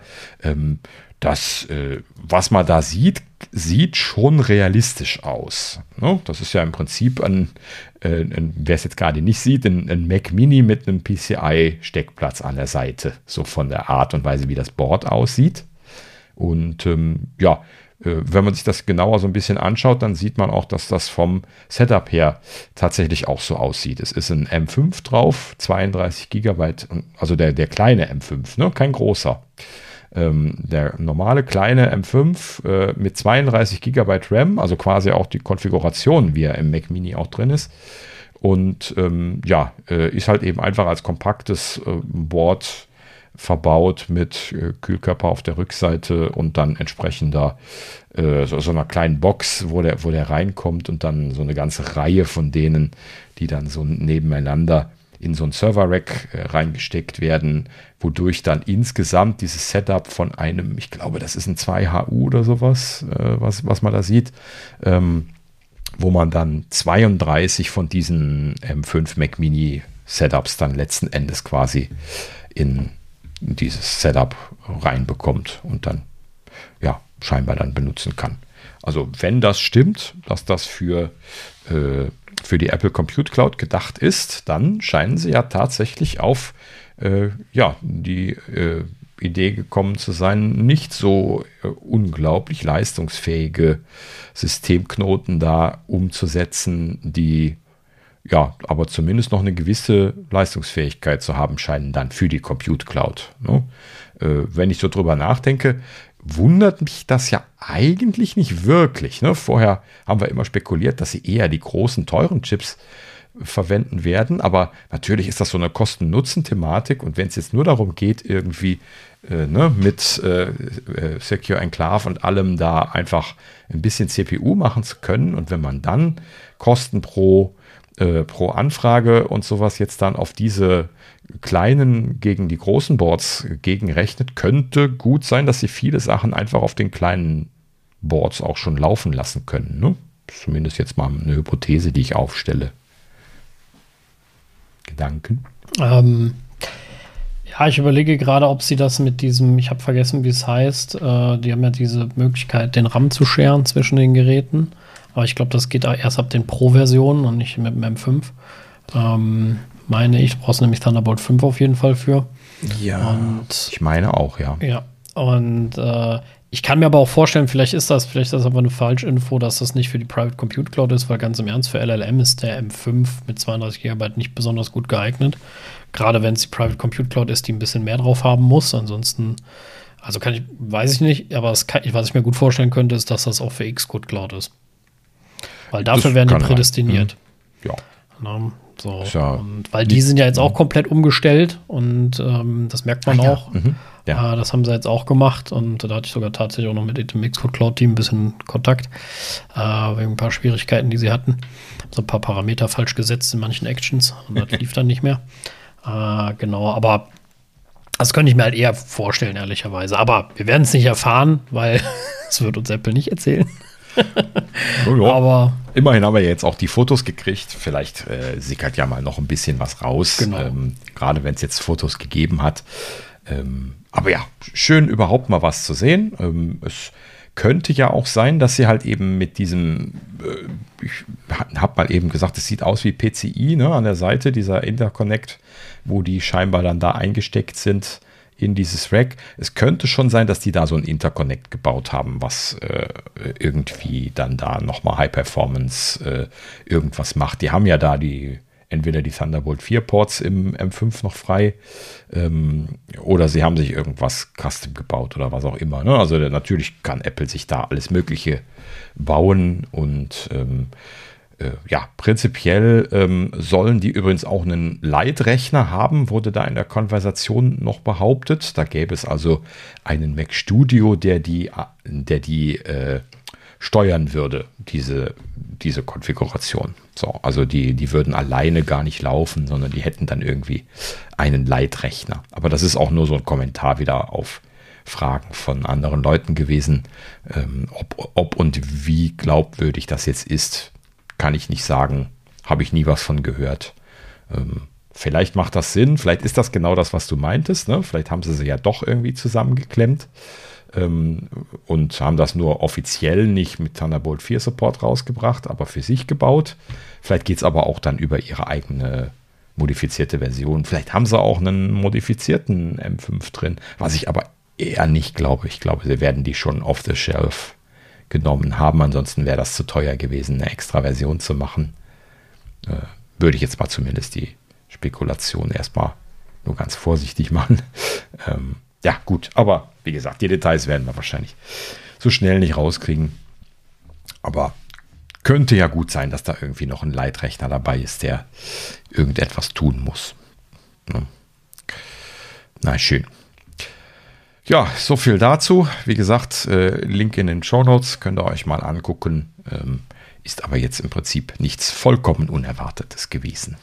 Das, was man da sieht schon realistisch aus. Ne? Das ist ja im Prinzip wer es jetzt gerade nicht sieht, ein Mac Mini mit einem PCI-Steckplatz an der Seite. So von der Art und Weise, wie das Board aussieht. Und wenn man sich das genauer so ein bisschen anschaut, dann sieht man auch, dass das vom Setup her tatsächlich auch so aussieht. Es ist ein M5 drauf, 32 GB, also der kleine M5, ne? Kein großer. Der normale kleine M5 mit 32 GB RAM, also quasi auch die Konfiguration, wie er im Mac Mini auch drin ist. Und ist halt eben einfach als kompaktes Board verbaut mit Kühlkörper auf der Rückseite und dann entsprechender so einer kleinen Box, wo der reinkommt und dann so eine ganze Reihe von denen, die dann so nebeneinander in so ein Server-Rack reingesteckt werden, wodurch dann insgesamt dieses Setup von einem, ich glaube, das ist ein 2HU oder sowas, was man da sieht, wo man dann 32 von diesen M5 Mac Mini Setups dann letzten Endes quasi in dieses Setup reinbekommt und dann scheinbar dann benutzen kann. Also wenn das stimmt, dass das für die Apple Compute Cloud gedacht ist, dann scheinen sie ja tatsächlich auf die Idee gekommen zu sein, nicht so unglaublich leistungsfähige Systemknoten da umzusetzen, die aber zumindest noch eine gewisse Leistungsfähigkeit zu haben scheinen dann für die Compute Cloud. Ne? Wenn ich so drüber nachdenke, wundert mich das ja eigentlich nicht wirklich. Ne? Vorher haben wir immer spekuliert, dass sie eher die großen, teuren Chips verwenden werden. Aber natürlich ist das so eine Kosten-Nutzen-Thematik. Und wenn es jetzt nur darum geht, irgendwie mit Secure Enclave und allem da einfach ein bisschen CPU machen zu können. Und wenn man dann Kosten pro Anfrage und sowas jetzt dann auf diese kleinen gegen die großen Boards gegenrechnet, könnte gut sein, dass sie viele Sachen einfach auf den kleinen Boards auch schon laufen lassen können. Ne? Zumindest jetzt mal eine Hypothese, die ich aufstelle. Gedanken? Ja, ich überlege gerade, ob sie das mit diesem, ich habe vergessen, wie es heißt, die haben ja diese Möglichkeit, den RAM zu scheren zwischen den Geräten. Aber ich glaube, das geht erst ab den Pro-Versionen und nicht mit dem M5. Meine ich, du brauchst nämlich Thunderbolt 5 auf jeden Fall für. Ja, und ich meine auch, ja. Ja, und ich kann mir aber auch vorstellen, vielleicht ist das aber eine Falschinfo, dass das nicht für die Private Compute Cloud ist, weil ganz im Ernst, für LLM ist der M5 mit 32 GB nicht besonders gut geeignet. Gerade wenn es die Private Compute Cloud ist, die ein bisschen mehr drauf haben muss. Ansonsten, also weiß ich nicht, aber was ich mir gut vorstellen könnte, ist, dass das auch für Xcode Cloud ist. Weil dafür werden die prädestiniert. Ja. So. Ja, und weil die sind ja jetzt auch komplett umgestellt und das merkt man auch. Ja. Das haben sie jetzt auch gemacht und da hatte ich sogar tatsächlich auch noch mit dem Xcode Cloud Team ein bisschen Kontakt wegen ein paar Schwierigkeiten, die sie hatten. So ein paar Parameter falsch gesetzt in manchen Actions und das lief dann nicht mehr. Genau, aber das könnte ich mir halt eher vorstellen, ehrlicherweise. Aber wir werden es nicht erfahren, weil es wird uns Apple nicht erzählen. Ja. Aber immerhin haben wir jetzt auch die Fotos gekriegt. Vielleicht sickert ja mal noch ein bisschen was raus. Genau. Gerade wenn es jetzt Fotos gegeben hat. Aber ja, schön überhaupt mal was zu sehen. Es könnte ja auch sein, dass sie halt eben mit diesem, ich habe mal eben gesagt, es sieht aus wie PCI, ne, an der Seite, dieser Interconnect, wo die scheinbar dann da eingesteckt sind in dieses Rack. Es könnte schon sein, dass die da so ein Interconnect gebaut haben, was irgendwie dann da nochmal High Performance irgendwas macht. Die haben ja da entweder die Thunderbolt 4 Ports im M5 noch frei oder sie haben sich irgendwas custom gebaut oder was auch immer. Ne? Also natürlich kann Apple sich da alles Mögliche bauen und prinzipiell sollen die übrigens auch einen Leitrechner haben, wurde da in der Konversation noch behauptet. Da gäbe es also einen Mac Studio, der die steuern würde, diese Konfiguration. So, also die würden alleine gar nicht laufen, sondern die hätten dann irgendwie einen Leitrechner. Aber das ist auch nur so ein Kommentar wieder auf Fragen von anderen Leuten gewesen. Ob und wie glaubwürdig das jetzt ist, kann ich nicht sagen. Habe ich nie was von gehört. Vielleicht macht das Sinn. Vielleicht ist das genau das, was du meintest. Ne? Vielleicht haben sie ja doch irgendwie zusammengeklemmt und haben das nur offiziell nicht mit Thunderbolt 4 Support rausgebracht, aber für sich gebaut. Vielleicht geht es aber auch dann über ihre eigene modifizierte Version. Vielleicht haben sie auch einen modifizierten M5 drin, was ich aber eher nicht glaube. Ich glaube, sie werden die schon off the shelf genommen haben. Ansonsten wäre das zu teuer gewesen, eine extra Version zu machen. Würde ich jetzt mal zumindest die Spekulation erstmal nur ganz vorsichtig machen. Ja, gut, aber wie gesagt, die Details werden wir wahrscheinlich so schnell nicht rauskriegen. Aber könnte ja gut sein, dass da irgendwie noch ein Leitrechner dabei ist, der irgendetwas tun muss. Na, schön. Ja, so viel dazu. Wie gesagt, Link in den Shownotes könnt ihr euch mal angucken. Ist aber jetzt im Prinzip nichts vollkommen Unerwartetes gewesen.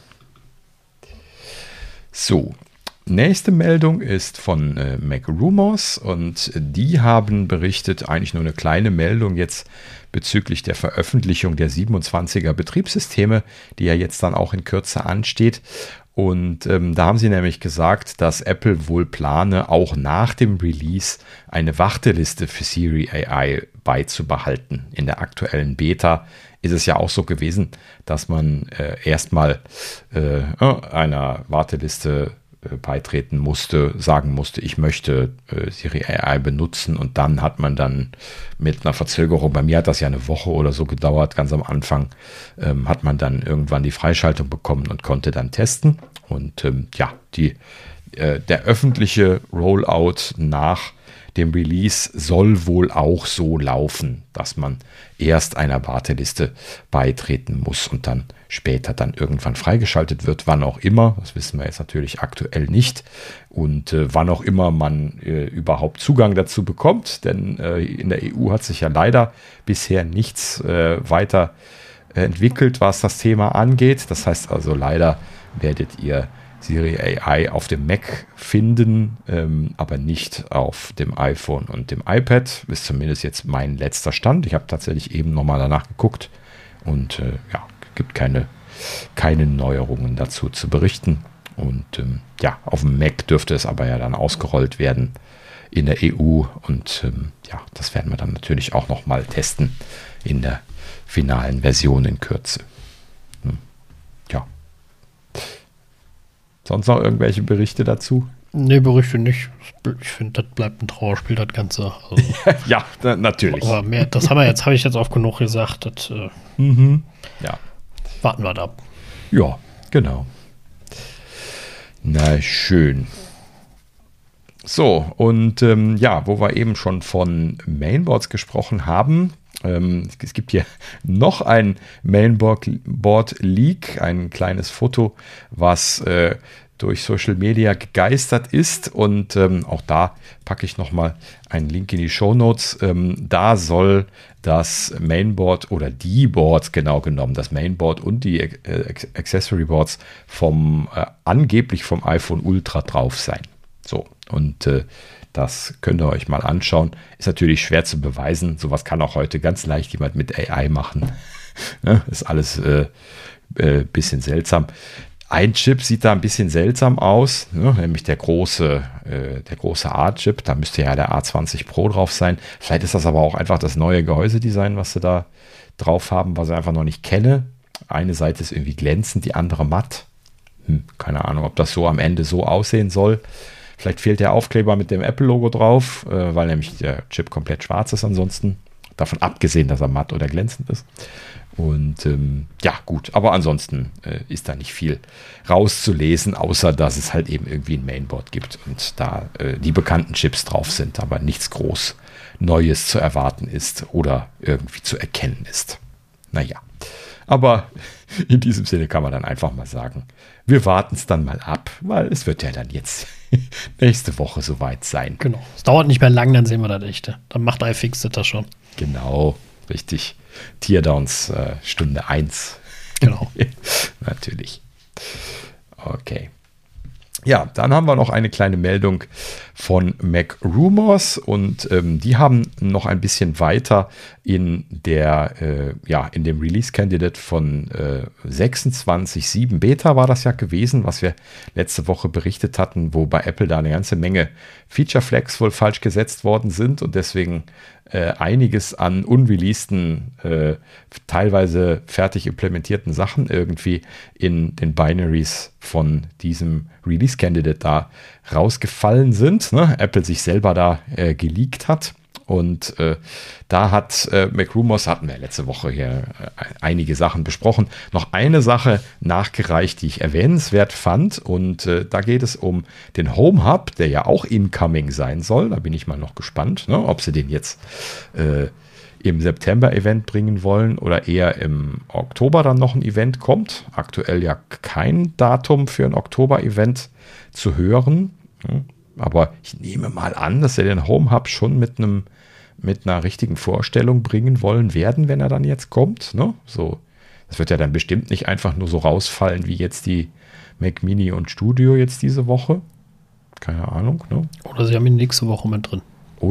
So, nächste Meldung ist von MacRumors und die haben berichtet, eigentlich nur eine kleine Meldung jetzt bezüglich der Veröffentlichung der 27er Betriebssysteme, die ja jetzt dann auch in Kürze ansteht. Und da haben sie nämlich gesagt, dass Apple wohl plane, auch nach dem Release eine Warteliste für Siri AI beizubehalten. In der aktuellen Beta ist es ja auch so gewesen, dass man erstmal einer Warteliste beitreten musste, sagen musste, ich möchte Siri AI benutzen und dann hat man dann mit einer Verzögerung, bei mir hat das ja eine Woche oder so gedauert, ganz am Anfang, hat man dann irgendwann die Freischaltung bekommen und konnte dann testen und der öffentliche Rollout nach dem Release soll wohl auch so laufen, dass man erst einer Warteliste beitreten muss und dann später dann irgendwann freigeschaltet wird, wann auch immer. Das wissen wir jetzt natürlich aktuell nicht. Und wann auch immer man überhaupt Zugang dazu bekommt, denn in der EU hat sich ja leider bisher nichts weiter entwickelt, was das Thema angeht. Das heißt also, leider werdet ihr Siri AI auf dem Mac finden, aber nicht auf dem iPhone und dem iPad. Ist zumindest jetzt mein letzter Stand. Ich habe tatsächlich eben nochmal danach geguckt und gibt keine Neuerungen dazu zu berichten. Und auf dem Mac dürfte es aber ja dann ausgerollt werden in der EU. Und das werden wir dann natürlich auch nochmal testen in der finalen Version in Kürze. Sonst noch irgendwelche Berichte dazu? Nee, Berichte nicht. Ich finde, das bleibt ein Trauerspiel, das Ganze. Also, ja, natürlich. Aber mehr, das habe ich jetzt oft genug gesagt. Das, warten wir da ab. Ja, genau. Na, schön. So, und wo wir eben schon von Mainboards gesprochen haben, es gibt hier noch ein Mainboard-Leak, ein kleines Foto, was durch Social Media gegeistert ist. Und auch da packe ich nochmal einen Link in die Shownotes. Da soll das Mainboard oder die Boards genau genommen, das Mainboard und die Accessory Boards angeblich vom iPhone Ultra drauf sein. So, und das könnt ihr euch mal anschauen. Ist natürlich schwer zu beweisen. Sowas kann auch heute ganz leicht jemand mit AI machen. Ist alles bisschen seltsam. Ein Chip sieht da ein bisschen seltsam aus, nämlich der große A-Chip. Da müsste ja der A20 Pro drauf sein. Vielleicht ist das aber auch einfach das neue Gehäusedesign, was sie da drauf haben, was ich einfach noch nicht kenne. Eine Seite ist irgendwie glänzend, die andere matt. Keine Ahnung, ob das so am Ende so aussehen soll. Vielleicht fehlt der Aufkleber mit dem Apple-Logo drauf, weil nämlich der Chip komplett schwarz ist ansonsten. Davon abgesehen, dass er matt oder glänzend ist. Und gut, aber ansonsten ist da nicht viel rauszulesen, außer dass es halt eben irgendwie ein Mainboard gibt und da die bekannten Chips drauf sind, aber nichts groß Neues zu erwarten ist oder irgendwie zu erkennen ist. Naja, aber in diesem Sinne kann man dann einfach mal sagen, wir warten es dann mal ab, weil es wird ja dann jetzt nächste Woche soweit sein. Genau, es dauert nicht mehr lang, dann sehen wir das echte. Dann macht iFix das schon. Genau, richtig. Teardowns Stunde 1. Genau. Natürlich. Okay. Ja, dann haben wir noch eine kleine Meldung von Mac Rumors und die haben noch ein bisschen weiter in dem Release Candidate von 26.7 Beta war das ja gewesen, was wir letzte Woche berichtet hatten, wo bei Apple da eine ganze Menge Feature Flags wohl falsch gesetzt worden sind und deswegen einiges an unreleaseden, teilweise fertig implementierten Sachen irgendwie in den Binaries von diesem Release Candidate da rausgefallen sind. Apple sich selber da geleakt hat. Und da hat Mac Rumors, hatten wir letzte Woche hier einige Sachen besprochen, noch eine Sache nachgereicht, die ich erwähnenswert fand. Und da geht es um den Home Hub, der ja auch incoming sein soll. Da bin ich mal noch gespannt, ob sie den jetzt im September-Event bringen wollen oder eher im Oktober dann noch ein Event kommt. Aktuell ja kein Datum für ein Oktober-Event zu hören. Aber ich nehme mal an, dass sie den Home Hub schon mit einer richtigen Vorstellung bringen wollen werden, wenn er dann jetzt kommt. So, das wird ja dann bestimmt nicht einfach nur so rausfallen wie jetzt die Mac Mini und Studio jetzt diese Woche. Keine Ahnung. Oder sie haben ihn nächste Woche mit drin.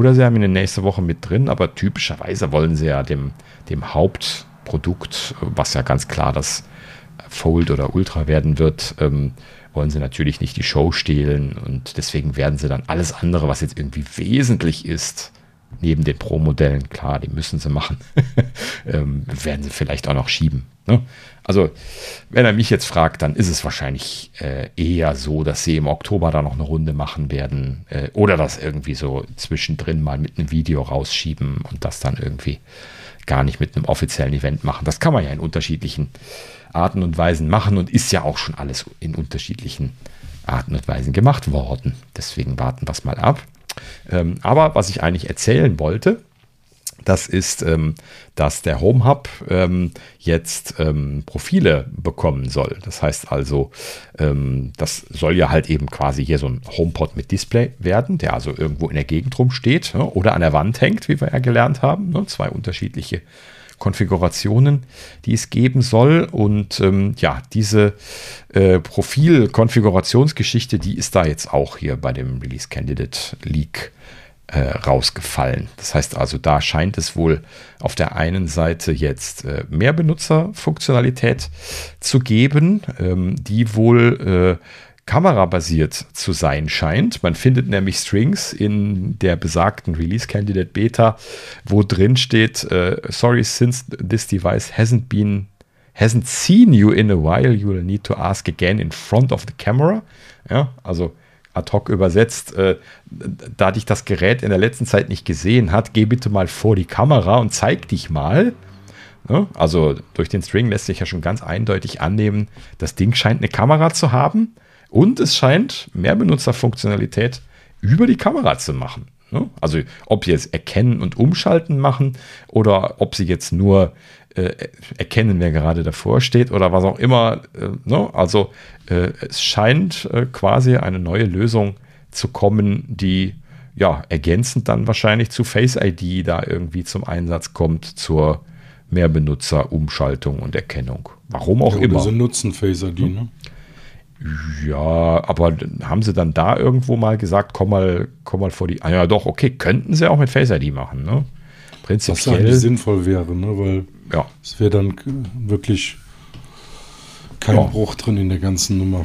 Aber typischerweise wollen sie ja dem Hauptprodukt, was ja ganz klar das Fold oder Ultra werden wird, wollen sie natürlich nicht die Show stehlen und deswegen werden sie dann alles andere, was jetzt irgendwie wesentlich ist, neben den Pro-Modellen, klar, die müssen sie machen, werden sie vielleicht auch noch schieben. Also, wenn er mich jetzt fragt, dann ist es wahrscheinlich eher so, dass sie im Oktober da noch eine Runde machen werden oder das irgendwie so zwischendrin mal mit einem Video rausschieben und das dann irgendwie gar nicht mit einem offiziellen Event machen. Das kann man ja in unterschiedlichen Arten und Weisen machen und ist ja auch schon alles in unterschiedlichen Arten und Weisen gemacht worden. Deswegen warten wir es mal ab. Aber was ich eigentlich erzählen wollte, das ist, dass der Home Hub jetzt Profile bekommen soll. Das heißt also, das soll ja halt eben quasi hier so ein HomePod mit Display werden, der also irgendwo in der Gegend rumsteht, ne, oder an der Wand hängt, wie wir ja gelernt haben. Ne, 2 unterschiedliche Konfigurationen, die es geben soll. Und diese Profil-Konfigurationsgeschichte, die ist da jetzt auch hier bei dem Release Candidate Leak rausgefallen. Das heißt also, da scheint es wohl auf der einen Seite jetzt mehr Benutzerfunktionalität zu geben, die wohl kamerabasiert zu sein scheint. Man findet nämlich Strings in der besagten Release Candidate Beta, wo drin steht, sorry, since this device hasn't seen you in a while, you will need to ask again in front of the camera. Ja, also ad hoc übersetzt, da dich das Gerät in der letzten Zeit nicht gesehen hat, geh bitte mal vor die Kamera und zeig dich mal. Ja, also durch den String lässt sich ja schon ganz eindeutig annehmen, das Ding scheint eine Kamera zu haben und es scheint mehr Benutzerfunktionalität über die Kamera zu machen. Ja, also ob sie jetzt erkennen und umschalten machen oder ob sie jetzt nur erkennen, wer gerade davor steht oder was auch immer. Also es scheint quasi eine neue Lösung zu kommen, die ja ergänzend dann wahrscheinlich zu Face ID da irgendwie zum Einsatz kommt, zur Mehrbenutzer-Umschaltung und Erkennung. Warum auch immer. Sie nutzen Face ID, ne? Ja, aber haben sie dann da irgendwo mal gesagt, komm mal vor die... Ah ja, doch, okay, könnten sie auch mit Face ID machen, ne? Prinzipiell. Was eigentlich sinnvoll wäre, ne? Weil es wäre dann wirklich kein Bruch drin in der ganzen Nummer.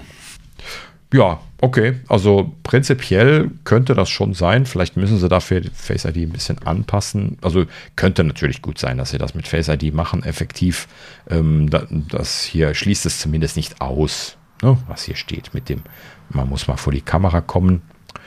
Ja, okay. Also prinzipiell könnte das schon sein. Vielleicht müssen sie dafür Face ID ein bisschen anpassen. Also könnte natürlich gut sein, dass sie das mit Face ID machen, effektiv. Das hier schließt es zumindest nicht aus, ne, was hier steht mit dem, man muss mal vor die Kamera kommen.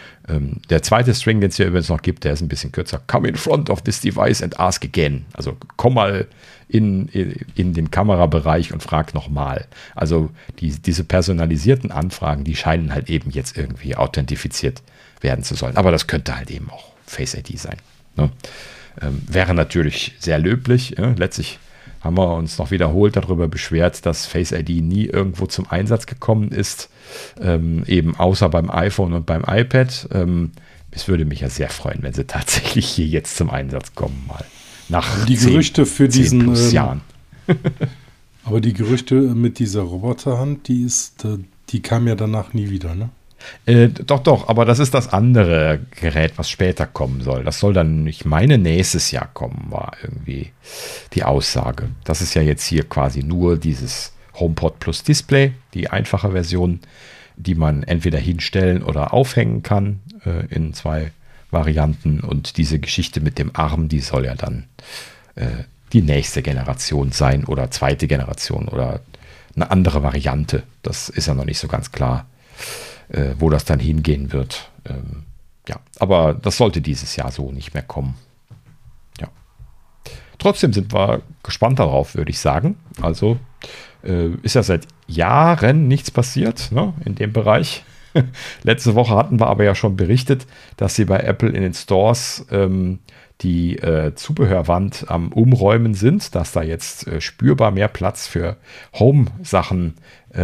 Der zweite String, den es hier übrigens noch gibt, der ist ein bisschen kürzer. Come in front of this device and ask again. Also komm mal in den Kamerabereich und frag nochmal. Also diese personalisierten Anfragen, die scheinen halt eben jetzt irgendwie authentifiziert werden zu sollen. Aber das könnte halt eben auch Face ID sein. Ne? Wäre natürlich sehr löblich. Ja? Letztlich haben wir uns noch wiederholt darüber beschwert, dass Face ID nie irgendwo zum Einsatz gekommen ist, eben außer beim iPhone und beim iPad. Es würde mich ja sehr freuen, wenn sie tatsächlich hier jetzt zum Einsatz kommen, mal nach die Gerüchte für 10 plus Jahren. Aber die Gerüchte mit dieser Roboterhand, die kam ja danach nie wieder, ne? Doch, aber das ist das andere Gerät, was später kommen soll. Das soll dann, ich meine, nächstes Jahr kommen, war irgendwie die Aussage. Das ist ja jetzt hier quasi nur dieses HomePod plus Display, die einfache Version, die man entweder hinstellen oder aufhängen kann in 2 Varianten. Und diese Geschichte mit dem Arm, die soll ja dann die nächste Generation sein oder zweite Generation oder eine andere Variante. Das ist ja noch nicht so ganz klar, wo das dann hingehen wird. Aber das sollte dieses Jahr so nicht mehr kommen. Ja. Trotzdem sind wir gespannt darauf, würde ich sagen. Also ist ja seit Jahren nichts passiert, ne, in dem Bereich. Letzte Woche hatten wir aber ja schon berichtet, dass sie bei Apple in den Stores die Zubehörwand am Umräumen sind, dass da jetzt spürbar mehr Platz für Home-Sachen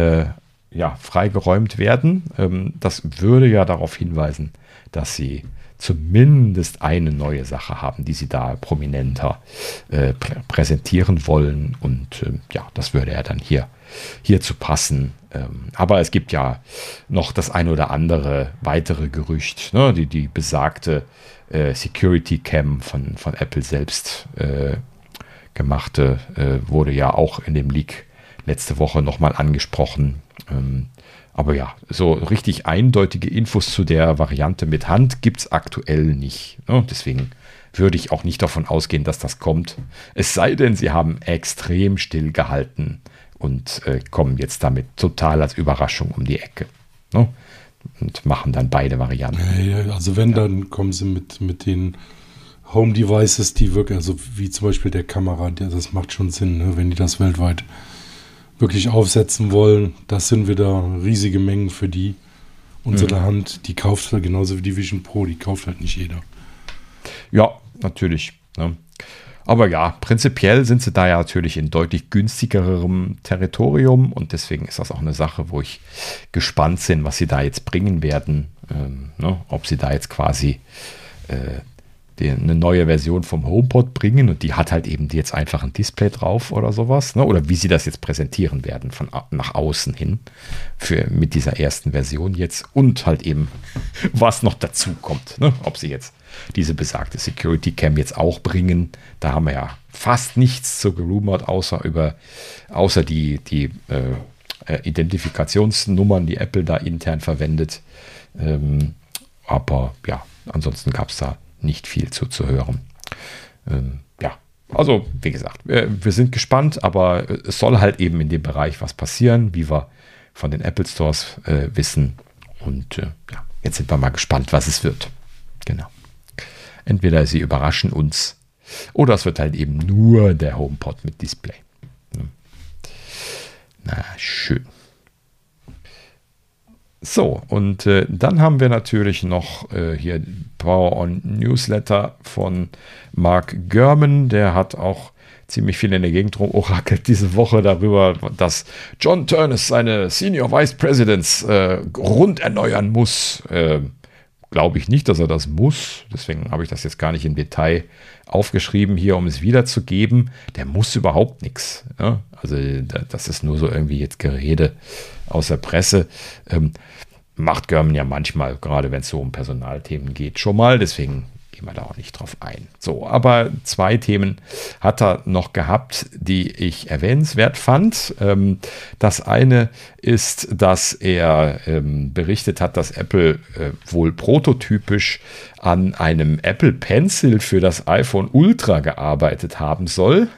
freigeräumt werden. Das würde ja darauf hinweisen, dass sie zumindest eine neue Sache haben, die sie da prominenter präsentieren wollen. Und das würde ja dann hierzu passen. Aber es gibt ja noch das ein oder andere weitere Gerücht, ne? Die besagte Security Cam von Apple selbst gemachte, wurde ja auch in dem Leak letzte Woche nochmal angesprochen. Aber ja, so richtig eindeutige Infos zu der Variante mit Hand gibt es aktuell nicht. Ne? Deswegen würde ich auch nicht davon ausgehen, dass das kommt. Es sei denn, sie haben extrem still gehalten und kommen jetzt damit total als Überraschung um die Ecke. Ne? Und machen dann beide Varianten. Ja, also wenn, dann kommen sie mit den Home-Devices, die wirklich, also wie zum Beispiel der Kamera, das macht schon Sinn, ne? Wenn die das weltweit wirklich aufsetzen wollen. Das sind wieder riesige Mengen für die. unsere Hand, die kauft halt genauso wie die Vision Pro, die kauft halt nicht jeder. Ja, natürlich. Ne? Aber ja, prinzipiell sind sie da ja natürlich in deutlich günstigerem Territorium und deswegen ist das auch eine Sache, wo ich gespannt bin, was sie da jetzt bringen werden. Ne? Ob sie da jetzt quasi eine neue Version vom HomePod bringen und die hat halt eben jetzt einfach ein Display drauf oder sowas. Ne? Oder wie sie das jetzt präsentieren werden von nach außen hin mit dieser ersten Version jetzt und halt eben, was noch dazu kommt. Ne? Ob sie jetzt diese besagte Security Cam jetzt auch bringen. Da haben wir ja fast nichts zu gerumort, außer die Identifikationsnummern, die Apple da intern verwendet. Aber ja, ansonsten gab es da nicht viel zu hören. Ja, also wie gesagt, wir sind gespannt, aber es soll halt eben in dem Bereich was passieren, wie wir von den Apple Stores wissen. Und ja, jetzt sind wir mal gespannt, was es wird. Genau. Entweder sie überraschen uns oder es wird halt eben nur der HomePod mit Display. Na, schön. So, und dann haben wir natürlich noch hier Power On Newsletter von Mark Gurman. Der hat auch ziemlich viel in der Gegend rumorakelt diese Woche darüber, dass John Ternus seine Senior Vice Presidents rund erneuern muss. Glaube ich nicht, dass er das muss. Deswegen habe ich das jetzt gar nicht im Detail aufgeschrieben hier, um es wiederzugeben. Der muss überhaupt nichts. Ja? Also das ist nur so irgendwie jetzt Gerede aus der Presse. Macht Gurman ja manchmal, gerade wenn es so um Personalthemen geht, schon mal. Deswegen gehen wir da auch nicht drauf ein. So, aber 2 Themen hat er noch gehabt, die ich erwähnenswert fand. Das eine ist, dass er berichtet hat, dass Apple wohl prototypisch an einem Apple Pencil für das iPhone Ultra gearbeitet haben soll.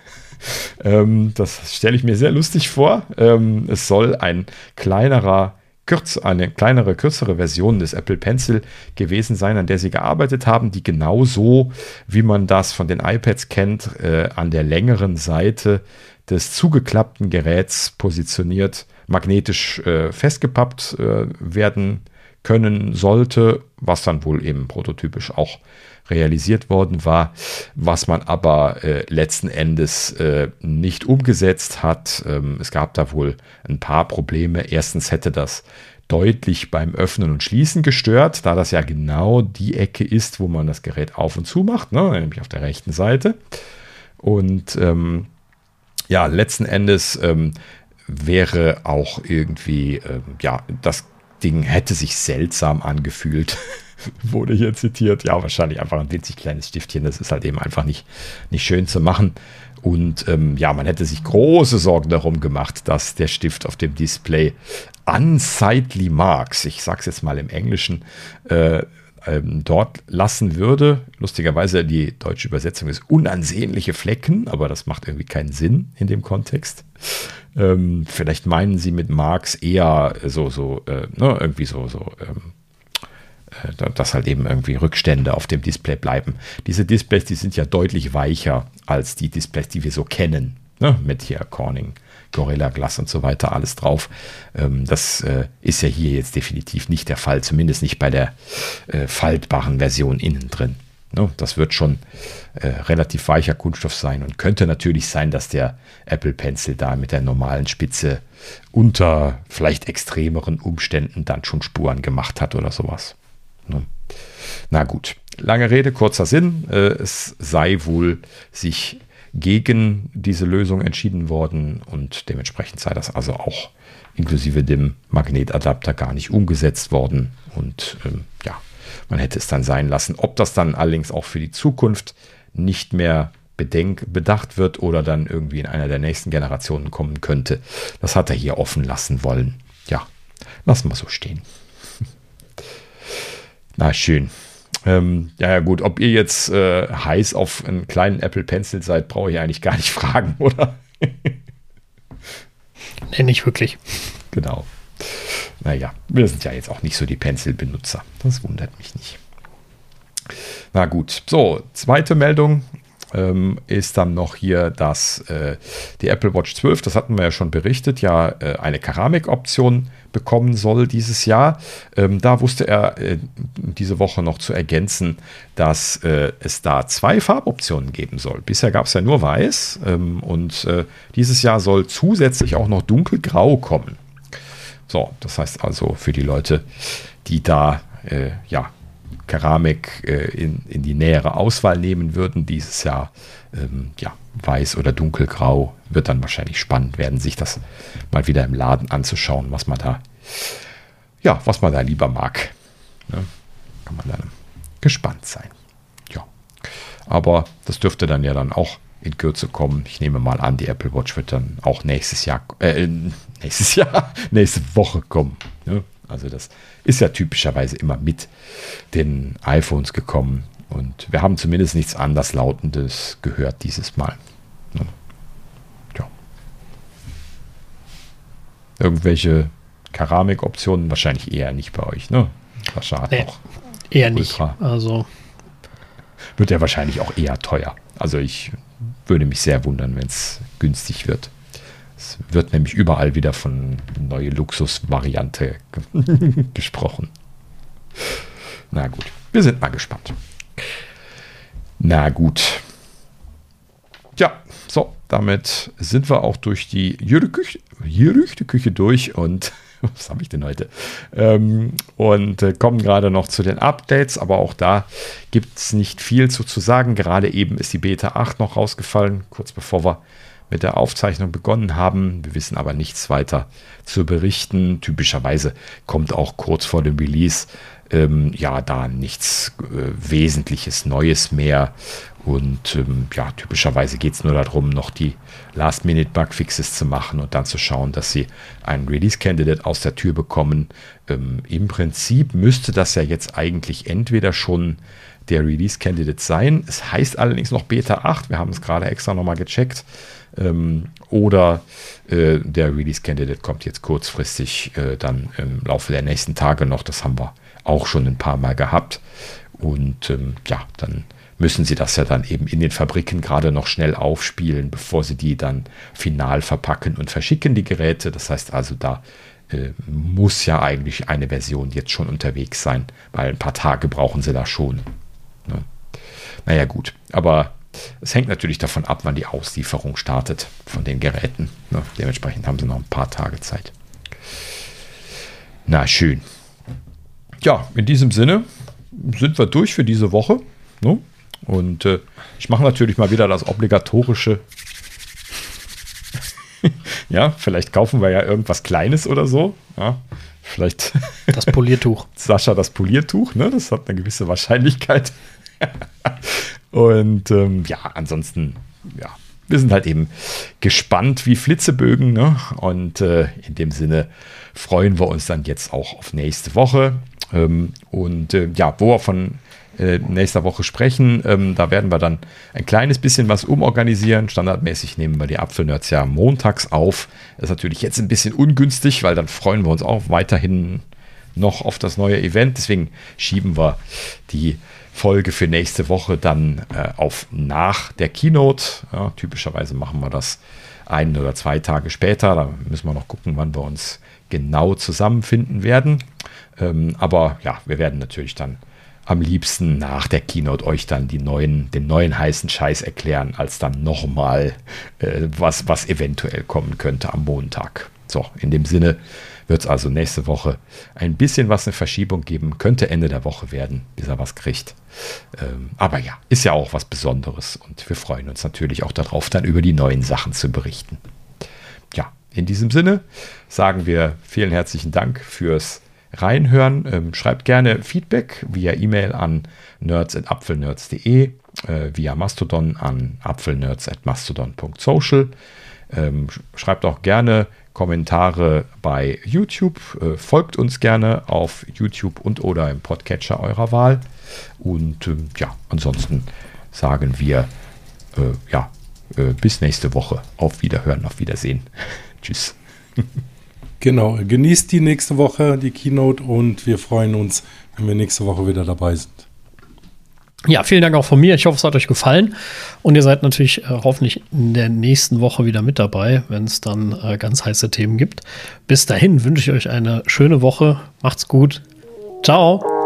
Das stelle ich mir sehr lustig vor. Es soll eine kleinere, kürzere Version des Apple Pencil gewesen sein, an der sie gearbeitet haben, die genauso, wie man das von den iPads kennt, an der längeren Seite des zugeklappten Geräts positioniert, magnetisch festgepappt werden können sollte, was dann wohl eben prototypisch auch realisiert worden war, was man aber letzten Endes nicht umgesetzt hat. Es gab da wohl ein paar Probleme. Erstens hätte das deutlich beim Öffnen und Schließen gestört, da das ja genau die Ecke ist, wo man das Gerät auf und zu macht, ne? Nämlich auf der rechten Seite. Und ja, letzten Endes wäre auch irgendwie, ja, das Ding hätte sich seltsam angefühlt. Wurde hier zitiert. Ja, wahrscheinlich einfach ein winzig kleines Stiftchen. Das ist halt eben einfach nicht schön zu machen. Und ja, man hätte sich große Sorgen darum gemacht, dass der Stift auf dem Display unsightly marks, ich sage es jetzt mal im Englischen, dort lassen würde. Lustigerweise, die deutsche Übersetzung ist unansehnliche Flecken, aber das macht irgendwie keinen Sinn in dem Kontext. Vielleicht meinen sie mit Marks eher irgendwie dass halt eben irgendwie Rückstände auf dem Display bleiben. Diese Displays, die sind ja deutlich weicher als die Displays, die wir so kennen, ne? Mit hier Corning, Gorilla Glass und so weiter, alles drauf. Das ist ja hier jetzt definitiv nicht der Fall, zumindest nicht bei der faltbaren Version innen drin. Ne? Das wird schon relativ weicher Kunststoff sein und könnte natürlich sein, dass der Apple Pencil da mit der normalen Spitze unter vielleicht extremeren Umständen dann schon Spuren gemacht hat oder sowas. Ne? Na gut, lange Rede, kurzer Sinn. Es sei wohl sich gegen diese Lösung entschieden worden und dementsprechend sei das also auch inklusive dem Magnetadapter gar nicht umgesetzt worden und ja, man hätte es dann sein lassen. Ob das dann allerdings auch für die Zukunft nicht mehr bedacht wird oder dann irgendwie in einer der nächsten Generationen kommen könnte, das hat er hier offen lassen wollen. Ja, lassen wir so stehen. Na schön. Ja gut, ob ihr jetzt heiß auf einen kleinen Apple Pencil seid, brauche ich eigentlich gar nicht fragen, oder? Nee, nicht wirklich. Genau. Naja, wir sind ja jetzt auch nicht so die Pencil-Benutzer. Das wundert mich nicht. Na gut, so, zweite Meldung ist dann noch hier, dass die Apple Watch 12, das hatten wir ja schon berichtet, ja eine Keramikoption bekommen soll dieses Jahr. Da wusste er diese Woche noch zu ergänzen, dass es da 2 Farboptionen geben soll. Bisher gab es ja nur weiß und dieses Jahr soll zusätzlich auch noch dunkelgrau kommen. So, das heißt also für die Leute, die da Keramik in die nähere Auswahl nehmen würden dieses Jahr, weiß oder dunkelgrau, wird dann wahrscheinlich spannend werden, sich das mal wieder im Laden anzuschauen, was man da lieber mag. Ne? Kann man dann gespannt sein. Ja, aber das dürfte dann ja dann auch in Kürze kommen. Ich nehme mal an, die Apple Watch wird dann auch nächste Woche kommen. Ne? Also das ist ja typischerweise immer mit den iPhones gekommen. Und wir haben zumindest nichts Anderslautendes gehört dieses Mal. Ne? Ja. Irgendwelche Keramikoptionen wahrscheinlich eher nicht bei euch, ne? Sascha hat noch eher Ultra. nicht. Also wird ja wahrscheinlich auch eher teuer. Also ich würde mich sehr wundern, wenn es günstig wird. Es wird nämlich überall wieder von neue Luxusvariante gesprochen. Na gut, wir sind mal gespannt. Na gut. Ja, so, damit sind wir auch durch die Gerüchteküche durch und was habe ich denn heute? Und kommen gerade noch zu den Updates, aber auch da gibt es nicht viel zu sagen. Gerade eben ist die Beta 8 noch rausgefallen, kurz bevor wir mit der Aufzeichnung begonnen haben. Wir wissen aber nichts weiter zu berichten. Typischerweise kommt auch kurz vor dem Release da nichts Wesentliches Neues mehr. Und typischerweise geht es nur darum, noch die Last-Minute-Bugfixes zu machen und dann zu schauen, dass sie einen Release-Candidate aus der Tür bekommen. Im Prinzip müsste das ja jetzt eigentlich entweder schon der Release-Candidate sein. Es heißt allerdings noch Beta 8. Wir haben es gerade extra nochmal gecheckt. Oder der Release-Candidate kommt jetzt kurzfristig dann im Laufe der nächsten Tage noch. Das haben wir auch schon ein paar Mal gehabt. Und dann müssen sie das ja dann eben in den Fabriken gerade noch schnell aufspielen, bevor sie die dann final verpacken und verschicken, die Geräte. Das heißt also, da muss ja eigentlich eine Version jetzt schon unterwegs sein, weil ein paar Tage brauchen sie da schon. Ne? Naja gut, aber es hängt natürlich davon ab, wann die Auslieferung startet von den Geräten. Ne? Dementsprechend haben sie noch ein paar Tage Zeit. Na schön. Ja, in diesem Sinne sind wir durch für diese Woche. Ne? Und ich mache natürlich mal wieder das obligatorische. Ja, vielleicht kaufen wir ja irgendwas Kleines oder so. Ja, vielleicht das Poliertuch. Sascha, das Poliertuch, ne? Das hat eine gewisse Wahrscheinlichkeit. Und ansonsten, wir sind halt eben gespannt wie Flitzebögen. Ne? Und in dem Sinne freuen wir uns dann jetzt auch auf nächste Woche. Wo wir von nächster Woche sprechen, da werden wir dann ein kleines bisschen was umorganisieren. Standardmäßig nehmen wir die Apfelnerds ja montags auf. Das ist natürlich jetzt ein bisschen ungünstig, weil dann freuen wir uns auch weiterhin noch auf das neue Event. Deswegen schieben wir die Folge für nächste Woche dann auf nach der Keynote. Ja, typischerweise machen wir das 1 oder 2 Tage später. Da müssen wir noch gucken, wann wir uns genau zusammenfinden werden. Aber wir werden natürlich dann am liebsten nach der Keynote euch dann den neuen heißen Scheiß erklären, als dann nochmal was eventuell kommen könnte am Montag. So, in dem Sinne wird es also nächste Woche ein bisschen was eine Verschiebung geben. Könnte Ende der Woche werden, bis er was kriegt. Aber ist ja auch was Besonderes und wir freuen uns natürlich auch darauf, dann über die neuen Sachen zu berichten. Ja, in diesem Sinne sagen wir vielen herzlichen Dank fürs Reinhören. Schreibt gerne Feedback via E-Mail an nerds@apfelnerds.de, via Mastodon an apfelnerds@mastodon.social. Schreibt auch gerne Kommentare bei YouTube. Folgt uns gerne auf YouTube und oder im Podcatcher eurer Wahl. Und ansonsten sagen wir bis nächste Woche. Auf Wiederhören, auf Wiedersehen. Tschüss. Genau, genießt die nächste Woche, die Keynote, und wir freuen uns, wenn wir nächste Woche wieder dabei sind. Ja, vielen Dank auch von mir. Ich hoffe, es hat euch gefallen. Und ihr seid natürlich hoffentlich in der nächsten Woche wieder mit dabei, wenn es dann ganz heiße Themen gibt. Bis dahin wünsche ich euch eine schöne Woche. Macht's gut. Ciao.